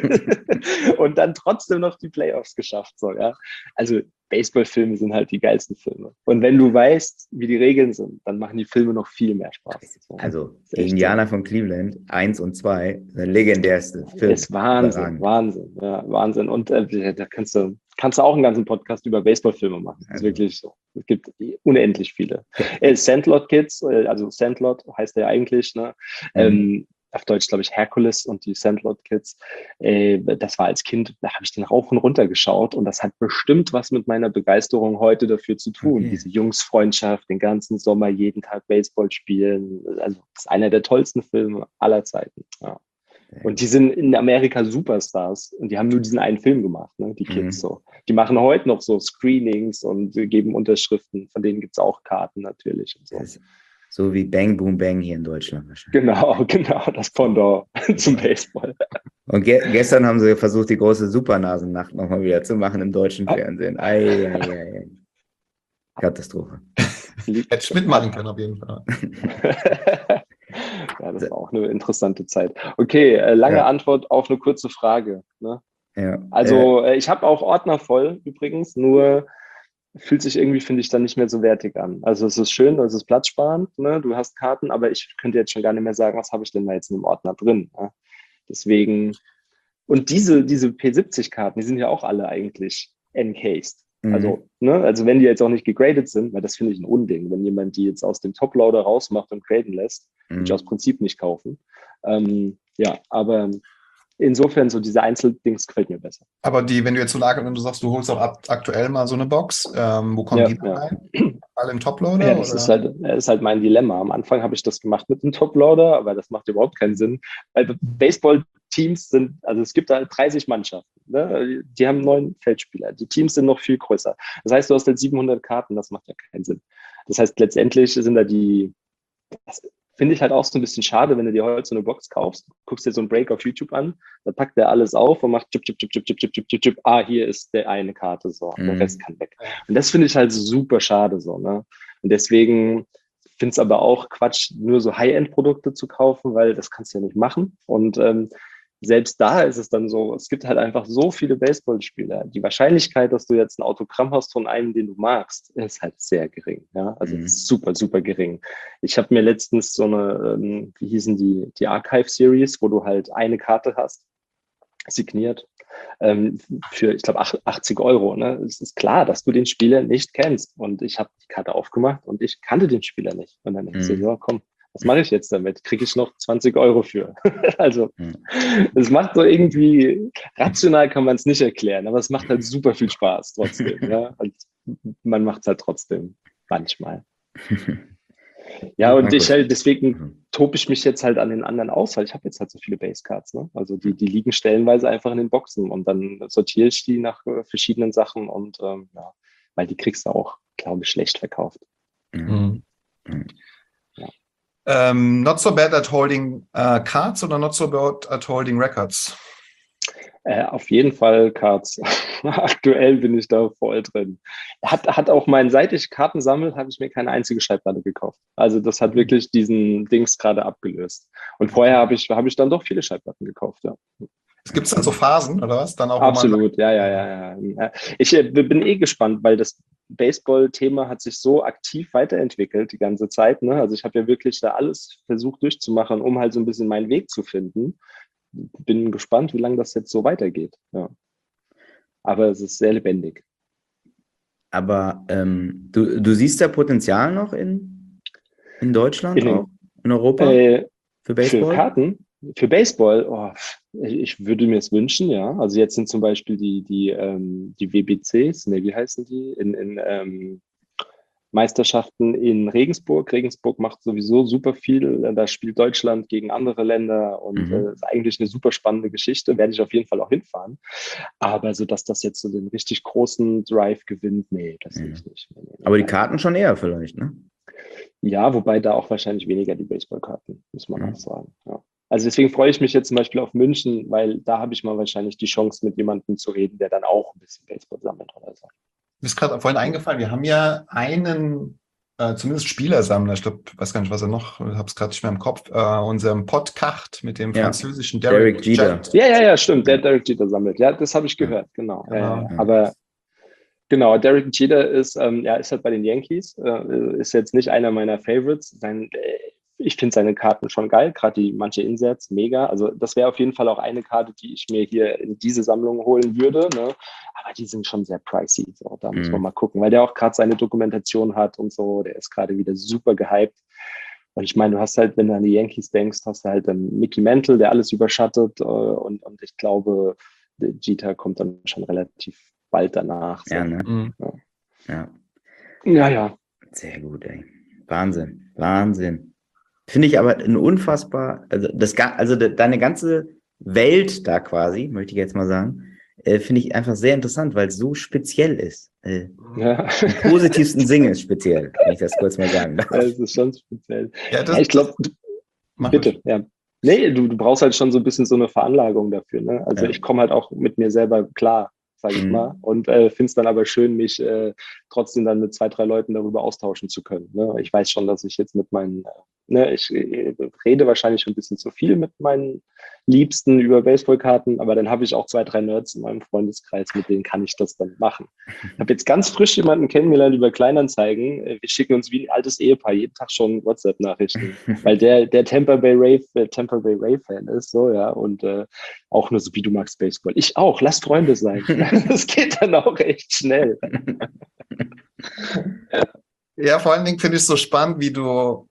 Und dann trotzdem noch die Playoffs geschafft. So, ja. Also Baseballfilme sind halt die geilsten Filme. Und wenn du weißt, wie die Regeln sind, dann machen die Filme noch viel mehr Spaß. So. Also Ist echt Indianer von Cleveland, eins und zwei, der legendärste Film. Ist Wahnsinn, Überragend. Wahnsinn, ja, Wahnsinn. Und äh, da kannst du, kannst du auch einen ganzen Podcast über Baseballfilme machen. Das ist Also. wirklich so. Es gibt unendlich viele. Äh, Sandlot Kids, äh, also Sandlot heißt der ja eigentlich, ne? Mhm. Ähm, auf Deutsch glaube ich Hercules und die Sandlot Kids. Äh, das war als Kind, da habe ich den rauf und runter geschaut und das hat bestimmt was mit meiner Begeisterung heute dafür zu tun. Okay. Diese Jungsfreundschaft, den ganzen Sommer jeden Tag Baseball spielen. Also das ist einer der tollsten Filme aller Zeiten. Ja. Und die sind in Amerika Superstars und die haben nur diesen einen Film gemacht, ne? Die Kids Mhm. so. Die machen heute noch so Screenings und geben Unterschriften, von denen gibt es auch Karten natürlich und so. Das ist so wie Bang Boom Bang hier in Deutschland wahrscheinlich. Genau, genau, das Pendant zum Baseball. Und ge gestern haben sie versucht, die große Supernasennacht nochmal wieder zu machen im deutschen Fernsehen. Ei, ei, ei, ei. Katastrophe. Hätte Schmidt machen können, auf jeden Fall. Ja, das war auch eine interessante Zeit. Okay, äh, lange Ja. Antwort auf eine kurze Frage. Ne? Ja. Also äh, ich habe auch Ordner voll übrigens, nur fühlt sich irgendwie, finde ich, dann nicht mehr so wertig an. Also es ist schön, es ist platzsparend, ne? Du hast Karten, aber ich könnte jetzt schon gar nicht mehr sagen, was habe ich denn da jetzt in dem Ordner drin. Ne? Deswegen, und diese, diese P siebzig Karten, die sind ja auch alle eigentlich encased. Mhm. Also, ne, also wenn die jetzt auch nicht gegradet sind, weil das finde ich ein Unding, wenn jemand die jetzt aus dem Toploader rausmacht und graden lässt, würde ich Mhm. aus Prinzip nicht kaufen. Ähm, ja, aber insofern so diese Einzeldings gefällt mir besser. Aber die, wenn du jetzt so lagerst und du sagst, du holst auch ab, aktuell mal so eine Box, ähm, wo kommen Ja, die dann ja. rein? Alle im Toploader? Ja, das oder? ist halt, das ist halt mein Dilemma. Am Anfang habe ich das gemacht mit dem Toploader, aber das macht überhaupt keinen Sinn. Weil Baseball-Teams sind, also es gibt halt dreißig Mannschaften, ne? Die haben neun Feldspieler. Die Teams sind noch viel größer. Das heißt, du hast halt siebenhundert Karten, das macht ja keinen Sinn. Das heißt, letztendlich sind da die, das finde ich halt auch so ein bisschen schade, wenn du dir heute so eine Box kaufst, guckst dir so einen Break auf YouTube an, da packt der alles auf und macht chip, chip, chip, chip, chip, chip, chip, chip, chip. Ah, hier ist der eine Karte, so, Mhm. der Rest kann weg. Und das finde ich halt super schade, so, ne? Und deswegen finde es aber auch Quatsch, nur so High-End-Produkte zu kaufen, weil das kannst du ja nicht machen. Und ähm, selbst da ist es dann so, es gibt halt einfach so viele Baseballspieler. Die Wahrscheinlichkeit, dass du jetzt ein Autogramm hast von einem, den du magst, ist halt sehr gering. Ja? Also Mhm. ist super, super gering. Ich habe mir letztens so eine, ähm, wie hießen die, die Archive-Series, wo du halt eine Karte hast, signiert, ähm, für, ich glaube, achtzig Euro. Ne? Es ist klar, dass du den Spieler nicht kennst. Und ich habe die Karte aufgemacht und ich kannte den Spieler nicht. Und dann denkst du, Mhm. ja, komm, was mache ich jetzt damit? Kriege ich noch zwanzig Euro für? Also, Mhm. es macht so irgendwie, rational kann man es nicht erklären, aber es macht halt super viel Spaß trotzdem. Ja? Und man macht es halt trotzdem manchmal. Ja, und ich halt, deswegen Mhm. tobe ich mich jetzt halt an den anderen aus, weil ich habe jetzt halt so viele Basecards. Ne? Also die, die liegen stellenweise einfach in den Boxen und dann sortiere ich die nach äh, verschiedenen Sachen und ähm, ja, weil die kriegst du auch, glaube ich, schlecht verkauft. Mhm. Mhm. Ja. Ähm, not so bad at holding uh, cards oder not so bad at holding records? Äh, auf jeden Fall Cards. Aktuell bin ich da voll drin. Hat, hat auch mein, seit ich Karten sammle, habe ich mir keine einzige Schallplatte gekauft. Also das hat wirklich diesen Dings gerade abgelöst. Und vorher habe ich, habe ich dann doch viele Schallplatten gekauft, ja. Es gibt dann so Phasen, oder was? Dann auch, wo man Absolut, ja, ja, ja, ja. Ich äh, bin eh gespannt, weil das Baseball-Thema hat sich so aktiv weiterentwickelt die ganze Zeit. Ne? Also ich habe ja wirklich da alles versucht durchzumachen, um halt so ein bisschen meinen Weg zu finden. Bin gespannt, wie lange das jetzt so weitergeht. Ja. Aber es ist sehr lebendig. Aber ähm, du, du siehst da Potenzial noch in, in Deutschland In den- auch? In Europa? Äh, für für Baseball? Karten, für Baseball, oh, ich, ich würde mir es wünschen, ja. Also jetzt sind zum Beispiel die, die, ähm, die W B Cs, ne, wie heißen die, in, in ähm, Meisterschaften in Regensburg. Regensburg macht sowieso super viel. Da spielt Deutschland gegen andere Länder und Mhm. äh, ist eigentlich eine super spannende Geschichte. Werde ich auf jeden Fall auch hinfahren. Aber so, dass das jetzt so den richtig großen Drive gewinnt, nee, das sehe Mhm. ich nicht. Nee, nee, nee. Aber die Karten schon eher vielleicht, ne? Ja, wobei da auch wahrscheinlich weniger die Baseballkarten, muss man Mhm. auch sagen. Ja. Also deswegen freue ich mich jetzt zum Beispiel auf München, weil da habe ich mal wahrscheinlich die Chance, mit jemandem zu reden, der dann auch ein bisschen Baseball sammelt oder so. Mir ist gerade vorhin eingefallen, wir haben ja einen, äh, zumindest Spielersammler, ich glaube, weiß gar nicht, was er noch, ich habe es gerade nicht mehr im Kopf, äh, unserem Podcast mit dem Ja. französischen Derek, Derek Jeter. Ja, ja, ja, stimmt. Der Derek Jeter sammelt. Ja, das habe ich gehört, genau. Ja, ja, ja. Genau. Aber genau, Derek Jeter ist, ähm, ja, ist halt bei den Yankees, äh, ist jetzt nicht einer meiner Favorites. Sein, äh, ich finde seine Karten schon geil, gerade die manche Insets, mega. Also das wäre auf jeden Fall auch eine Karte, die ich mir hier in diese Sammlung holen würde. Ne? Aber die sind schon sehr pricey. So, da muss Mhm. man mal gucken, weil der auch gerade seine Dokumentation hat und so. Der ist gerade wieder super gehypt. Und ich meine, du hast halt, wenn du an die Yankees denkst, hast du halt dann Mickey Mantle, der alles überschattet. Äh, und, und ich glaube, Jeter kommt dann schon relativ bald danach. So. Ja, ne? Mhm. Ja. Ja. Ja, ja. Sehr gut, ey. Wahnsinn, Wahnsinn. Finde ich aber ein unfassbar, also das, also de, deine ganze Welt da quasi, möchte ich jetzt mal sagen, äh, finde ich einfach sehr interessant, weil es so speziell ist. Äh, Ja. Im positivsten Sinne ist speziell, wenn ich das kurz mal sagen darf. Ja, es ist schon speziell. Ja, das, Ja, ich glaube, Mach bitte, ruhig. ja. Nee, du, du brauchst halt schon so ein bisschen so eine Veranlagung dafür. Ne? Also Ja. ich komme halt auch mit mir selber klar, sage ich Mhm. mal. Und äh, finde es dann aber schön, mich äh, trotzdem dann mit zwei, drei Leuten darüber austauschen zu können. Ne? Ich weiß schon, dass ich jetzt mit meinen, äh, ne, ich äh, rede wahrscheinlich schon ein bisschen zu viel mit meinen Liebsten über Baseballkarten, aber dann habe ich auch zwei, drei Nerds in meinem Freundeskreis, mit denen kann ich das dann machen. Ich habe jetzt ganz frisch jemanden kennengelernt über Kleinanzeigen. Wir schicken uns wie ein altes Ehepaar jeden Tag schon WhatsApp-Nachrichten, weil der, der Tampa Bay Ray, äh, Tampa Bay Ray Fan ist, so, ja, und äh, auch nur so, wie du magst Baseball. Ich auch, lass Freunde sein. Das geht dann auch echt schnell. Ja, vor allen Dingen finde ich es so spannend, wie du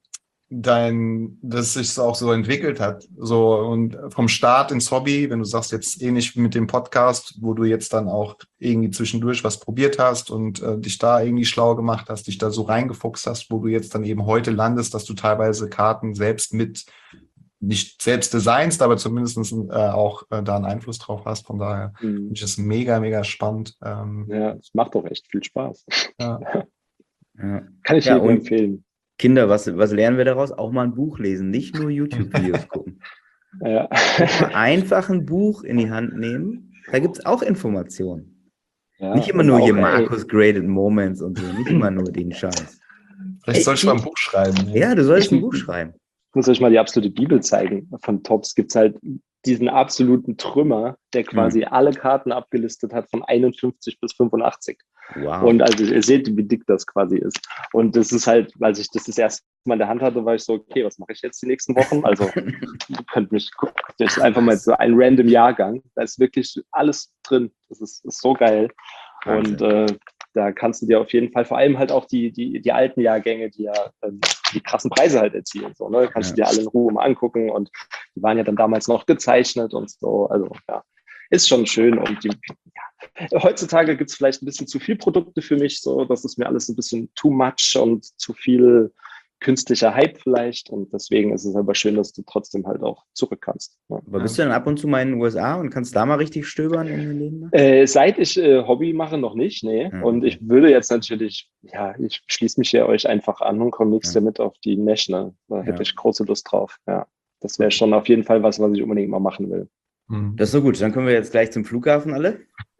dein, das sich so auch so entwickelt hat. So und vom Start ins Hobby, wenn du sagst, jetzt ähnlich mit dem Podcast, wo du jetzt dann auch irgendwie zwischendurch was probiert hast und äh, dich da irgendwie schlau gemacht hast, dich da so reingefuchst hast, wo du jetzt dann eben heute landest, dass du teilweise Karten selbst mit, nicht selbst designst, aber zumindest äh, auch äh, da einen Einfluss drauf hast. Von daher Mhm. finde ich das mega, mega spannend. Ähm, Ja, es macht doch echt viel Spaß. ja. Ja. Kann ich Ja, jedem und empfehlen. Kinder, was, was lernen wir daraus? Auch mal ein Buch lesen, nicht nur YouTube-Videos gucken. Ja. Auch mal einfach ein Buch in die Hand nehmen. Da gibt es auch Informationen. Ja, Nicht immer und nur hier auch, ey, Markus Graded Moments und so, nicht immer nur den Scheiß. Vielleicht Ey, soll ich mal ein Buch schreiben. Ja, du solltest Ich- ein Buch schreiben. Ich muss euch mal die absolute Bibel zeigen. Von Topps gibt es halt diesen absoluten Trümmer, der quasi Mhm. alle Karten abgelistet hat von einundfünfzig bis fünfundachtzig. Wow. Und also ihr seht, wie dick das quasi ist. Und das ist halt, als ich das das erste Mal in der Hand hatte, war ich so, okay, was mache ich jetzt die nächsten Wochen? Also ihr könnt mich, guckt euch einfach mal so ein random Jahrgang. Da ist wirklich alles drin. Das ist, ist so geil. Und äh, da kannst du dir auf jeden Fall, vor allem halt auch die, die, die alten Jahrgänge, die ja ähm, die krassen Preise halt erzielen. So, ne? Kannst du dir alle in Ruhe mal angucken und die waren ja dann damals noch gezeichnet und so. Also ja, ist schon schön. Und die, ja. Heutzutage gibt es vielleicht ein bisschen zu viel Produkte für mich, so, das ist mir alles ein bisschen too much und zu viel künstlicher Hype vielleicht. Und deswegen ist es aber schön, dass du trotzdem halt auch zurück kannst. Ja. Aber bist du dann ab und zu mal in den U S A und kannst da mal richtig stöbern in den Läden? Äh, seit ich äh, Hobby mache, noch nicht, nee. Ja, Und okay. ich würde jetzt natürlich, ja, ich schließe mich hier euch einfach an und komme nächstes Ja. Jahr mit auf die National. Da hätte Ja. ich große Lust drauf. Ja, das wäre schon auf jeden Fall was, was ich unbedingt mal machen will. Mhm. Das ist so gut. Dann können wir jetzt gleich zum Flughafen alle.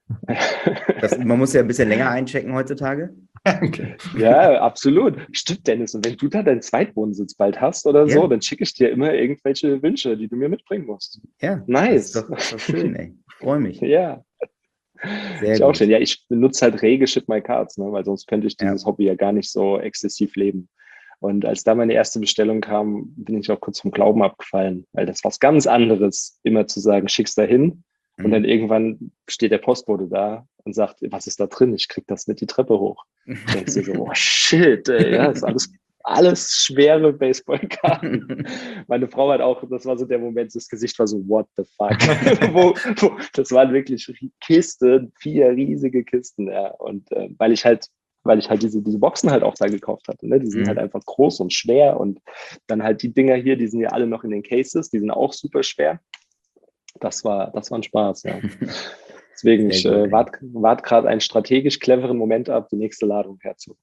Das, man muss ja ein bisschen länger einchecken heutzutage. Okay. Ja, absolut. Stimmt, Dennis. Und wenn du da deinen Zweitwohnsitz bald hast oder so, Ja. dann schicke ich dir immer irgendwelche Wünsche, die du mir mitbringen musst. Ja, Nice. Das ist doch, das ist doch schön, ey. Ich freue mich. Ja, Sehr ich auch gut. schön. Ja, ich benutze halt rege Ship My Cards, ne, weil sonst könnte ich Ja. dieses Hobby ja gar nicht so exzessiv leben. Und als da meine erste Bestellung kam, bin ich auch kurz vom Glauben abgefallen, weil das was ganz anderes, immer zu sagen, schick's da hin. Und dann Mhm. irgendwann steht der Postbote da und sagt, was ist da drin? Ich krieg das nicht die Treppe hoch. Und denkst dir so, oh shit, ey, ja, das ist alles, alles schwere Baseballkarten. Meine Frau hat auch, das war so der Moment, das Gesicht war so, what the fuck? wo, wo, das waren wirklich Kisten, vier riesige Kisten, ja. Und äh, weil ich halt, weil ich halt diese, diese Boxen halt auch da gekauft hatte, ne? Die sind Mhm. halt einfach groß und schwer und dann halt die Dinger hier, die sind ja alle noch in den Cases, die sind auch super schwer. Das war, das war ein Spaß, ja. Deswegen, Sehr ich gut, äh, ey. warte wart gerade einen strategisch cleveren Moment ab, die nächste Ladung herzu.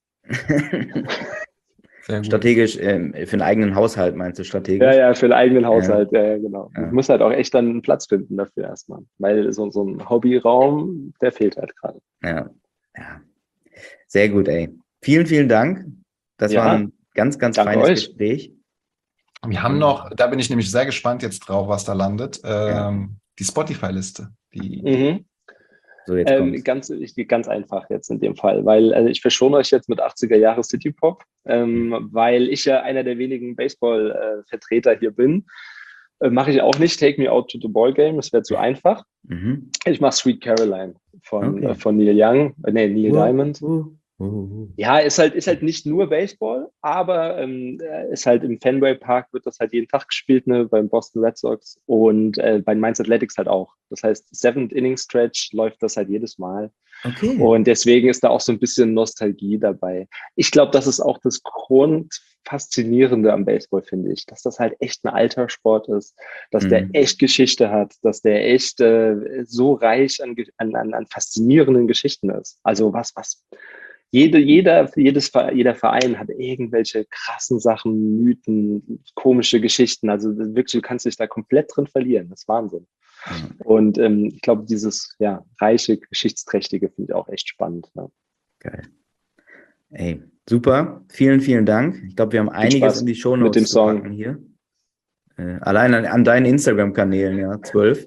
Sehr gut. Strategisch, ähm, für einen eigenen Haushalt meinst du strategisch? Ja, ja, für den eigenen Haushalt, ja, ja genau. Ja. Ich muss halt auch echt dann einen Platz finden dafür erstmal, weil so, so ein Hobbyraum, der fehlt halt gerade. Ja. Ja. Sehr gut, ey. Vielen, vielen Dank. Das Ja. war ein ganz, ganz Danke feines euch. Gespräch. Wir haben noch, da bin ich nämlich sehr gespannt jetzt drauf, was da landet, ähm, Ja. die Spotify-Liste. Die, Mhm. So, jetzt Ähm, kommt's. ganz, ich, ganz einfach jetzt in dem Fall, weil also ich verschone euch jetzt mit achtziger Jahre City Pop, ähm, weil ich ja einer der wenigen Baseball-Vertreter hier bin. Äh, Mache ich auch nicht. Take Me Out to the Ball Game, das wäre zu einfach. Mhm. Ich mache Sweet Caroline von, Okay. äh, von Neil Young, äh, nee, Neil Diamond. Uh, Oh. Ja, ist halt, ist halt nicht nur Baseball, aber ähm, ist halt im Fenway Park wird das halt jeden Tag gespielt, ne, beim Boston Red Sox und äh, bei Mainz Athletics halt auch. Das heißt, Seventh Inning Stretch läuft das halt jedes Mal. Okay. Und deswegen ist da auch so ein bisschen Nostalgie dabei. Ich glaube, das ist auch das Grundfaszinierende am Baseball, finde ich, dass das halt echt ein alter Sport ist, dass Mhm. der echt Geschichte hat, dass der echt äh, so reich an, an, an faszinierenden Geschichten ist. Also was, was Jede, jeder, jedes, jeder Verein hat irgendwelche krassen Sachen, Mythen, komische Geschichten. Also wirklich, du kannst dich da komplett drin verlieren. Das ist Wahnsinn. Mhm. Und ähm, ich glaube, dieses ja, reiche, geschichtsträchtige finde ich auch echt spannend. Ja. Geil. Ey, super. Vielen, vielen Dank. Ich glaube, wir haben einiges Spaß in die mit dem Shownotes zu Song. packen hier. Äh, allein an, an deinen Instagram-Kanälen, ja, zwölf.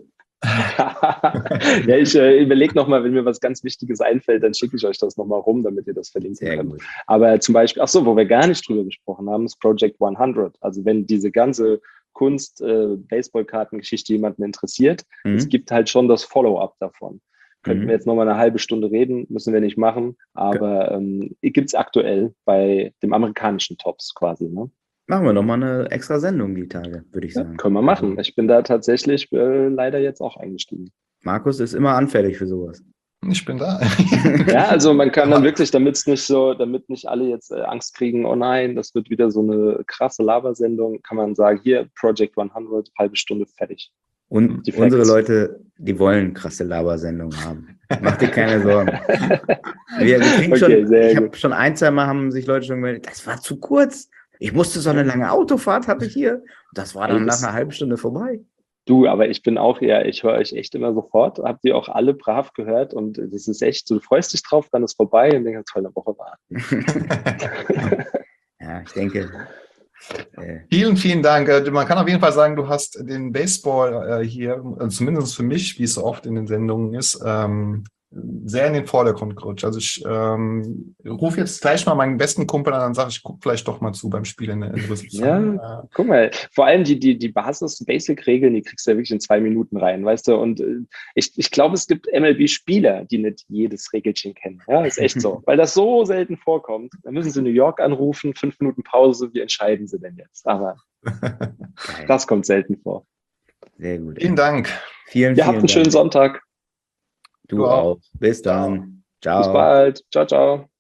Ja, ich äh, überlege nochmal, wenn mir was ganz Wichtiges einfällt, dann schicke ich euch das nochmal rum, damit ihr das verlinken Sehr könnt. gut. Aber zum Beispiel, ach so, wo wir gar nicht drüber gesprochen haben, ist Project hundert. Also wenn diese ganze Kunst, äh, Baseballkartengeschichte jemanden interessiert, Mhm. es gibt halt schon das Follow-up davon. Könnten Mhm. wir jetzt nochmal eine halbe Stunde reden, müssen wir nicht machen, aber ähm, gibt es aktuell bei dem amerikanischen Tops quasi, ne? Machen wir nochmal eine extra Sendung die Tage, würde ich Ja, sagen. können wir machen. Ich bin da tatsächlich äh, leider jetzt auch eingestiegen. Markus ist immer anfällig für sowas. Ich bin da. Ja, also man kann dann Aber- wirklich, damit es nicht so, damit nicht alle jetzt äh, Angst kriegen, oh nein, das wird wieder so eine krasse Labersendung, kann man sagen, hier, Project hundert, halbe Stunde, fertig. Und Die unsere Facts. Leute, die wollen krasse Labersendungen haben. Mach dir keine Sorgen. Wir, wir kriegen Okay, schon, sehr ich habe gut. schon ein, zwei Mal haben sich Leute schon gemeldet, das war zu kurz. Ich musste so eine lange Autofahrt hatte ich hier. Das war dann Ey, nach das- einer halben Stunde vorbei. Du, aber ich bin auch, ja, ich höre euch echt immer sofort, habt ihr auch alle brav gehört und das ist echt, so, du freust dich drauf, dann ist vorbei und dann kannst du eine Woche warten. Ja, ich denke. Äh, Vielen, vielen Dank. Äh, Man kann auf jeden Fall sagen, du hast den Baseball äh, hier, äh, zumindest für mich, wie es so oft in den Sendungen ist, ähm, sehr in den Vordergrund gerutscht. Also ich ähm, rufe jetzt gleich mal meinen besten Kumpel an und sage, ich gucke vielleicht doch mal zu beim Spiel in, in Rüsselsheim. Ja, guck mal, vor allem die, die, die Basis-Basic-Regeln, die kriegst du ja wirklich in zwei Minuten rein, weißt du? Und äh, ich, ich glaube, es gibt M L B-Spieler, die nicht jedes Regelchen kennen. Ja, ist echt so. Weil das so selten vorkommt. Da müssen sie New York anrufen, fünf Minuten Pause, wie entscheiden sie denn jetzt? Aber geil. das kommt selten vor. Sehr gut. Vielen Dank. Vielen, Ihr vielen habt einen Dank. schönen Sonntag. Du Du auch. auch. Bis dann. Ciao. Bis bald. Ciao, ciao.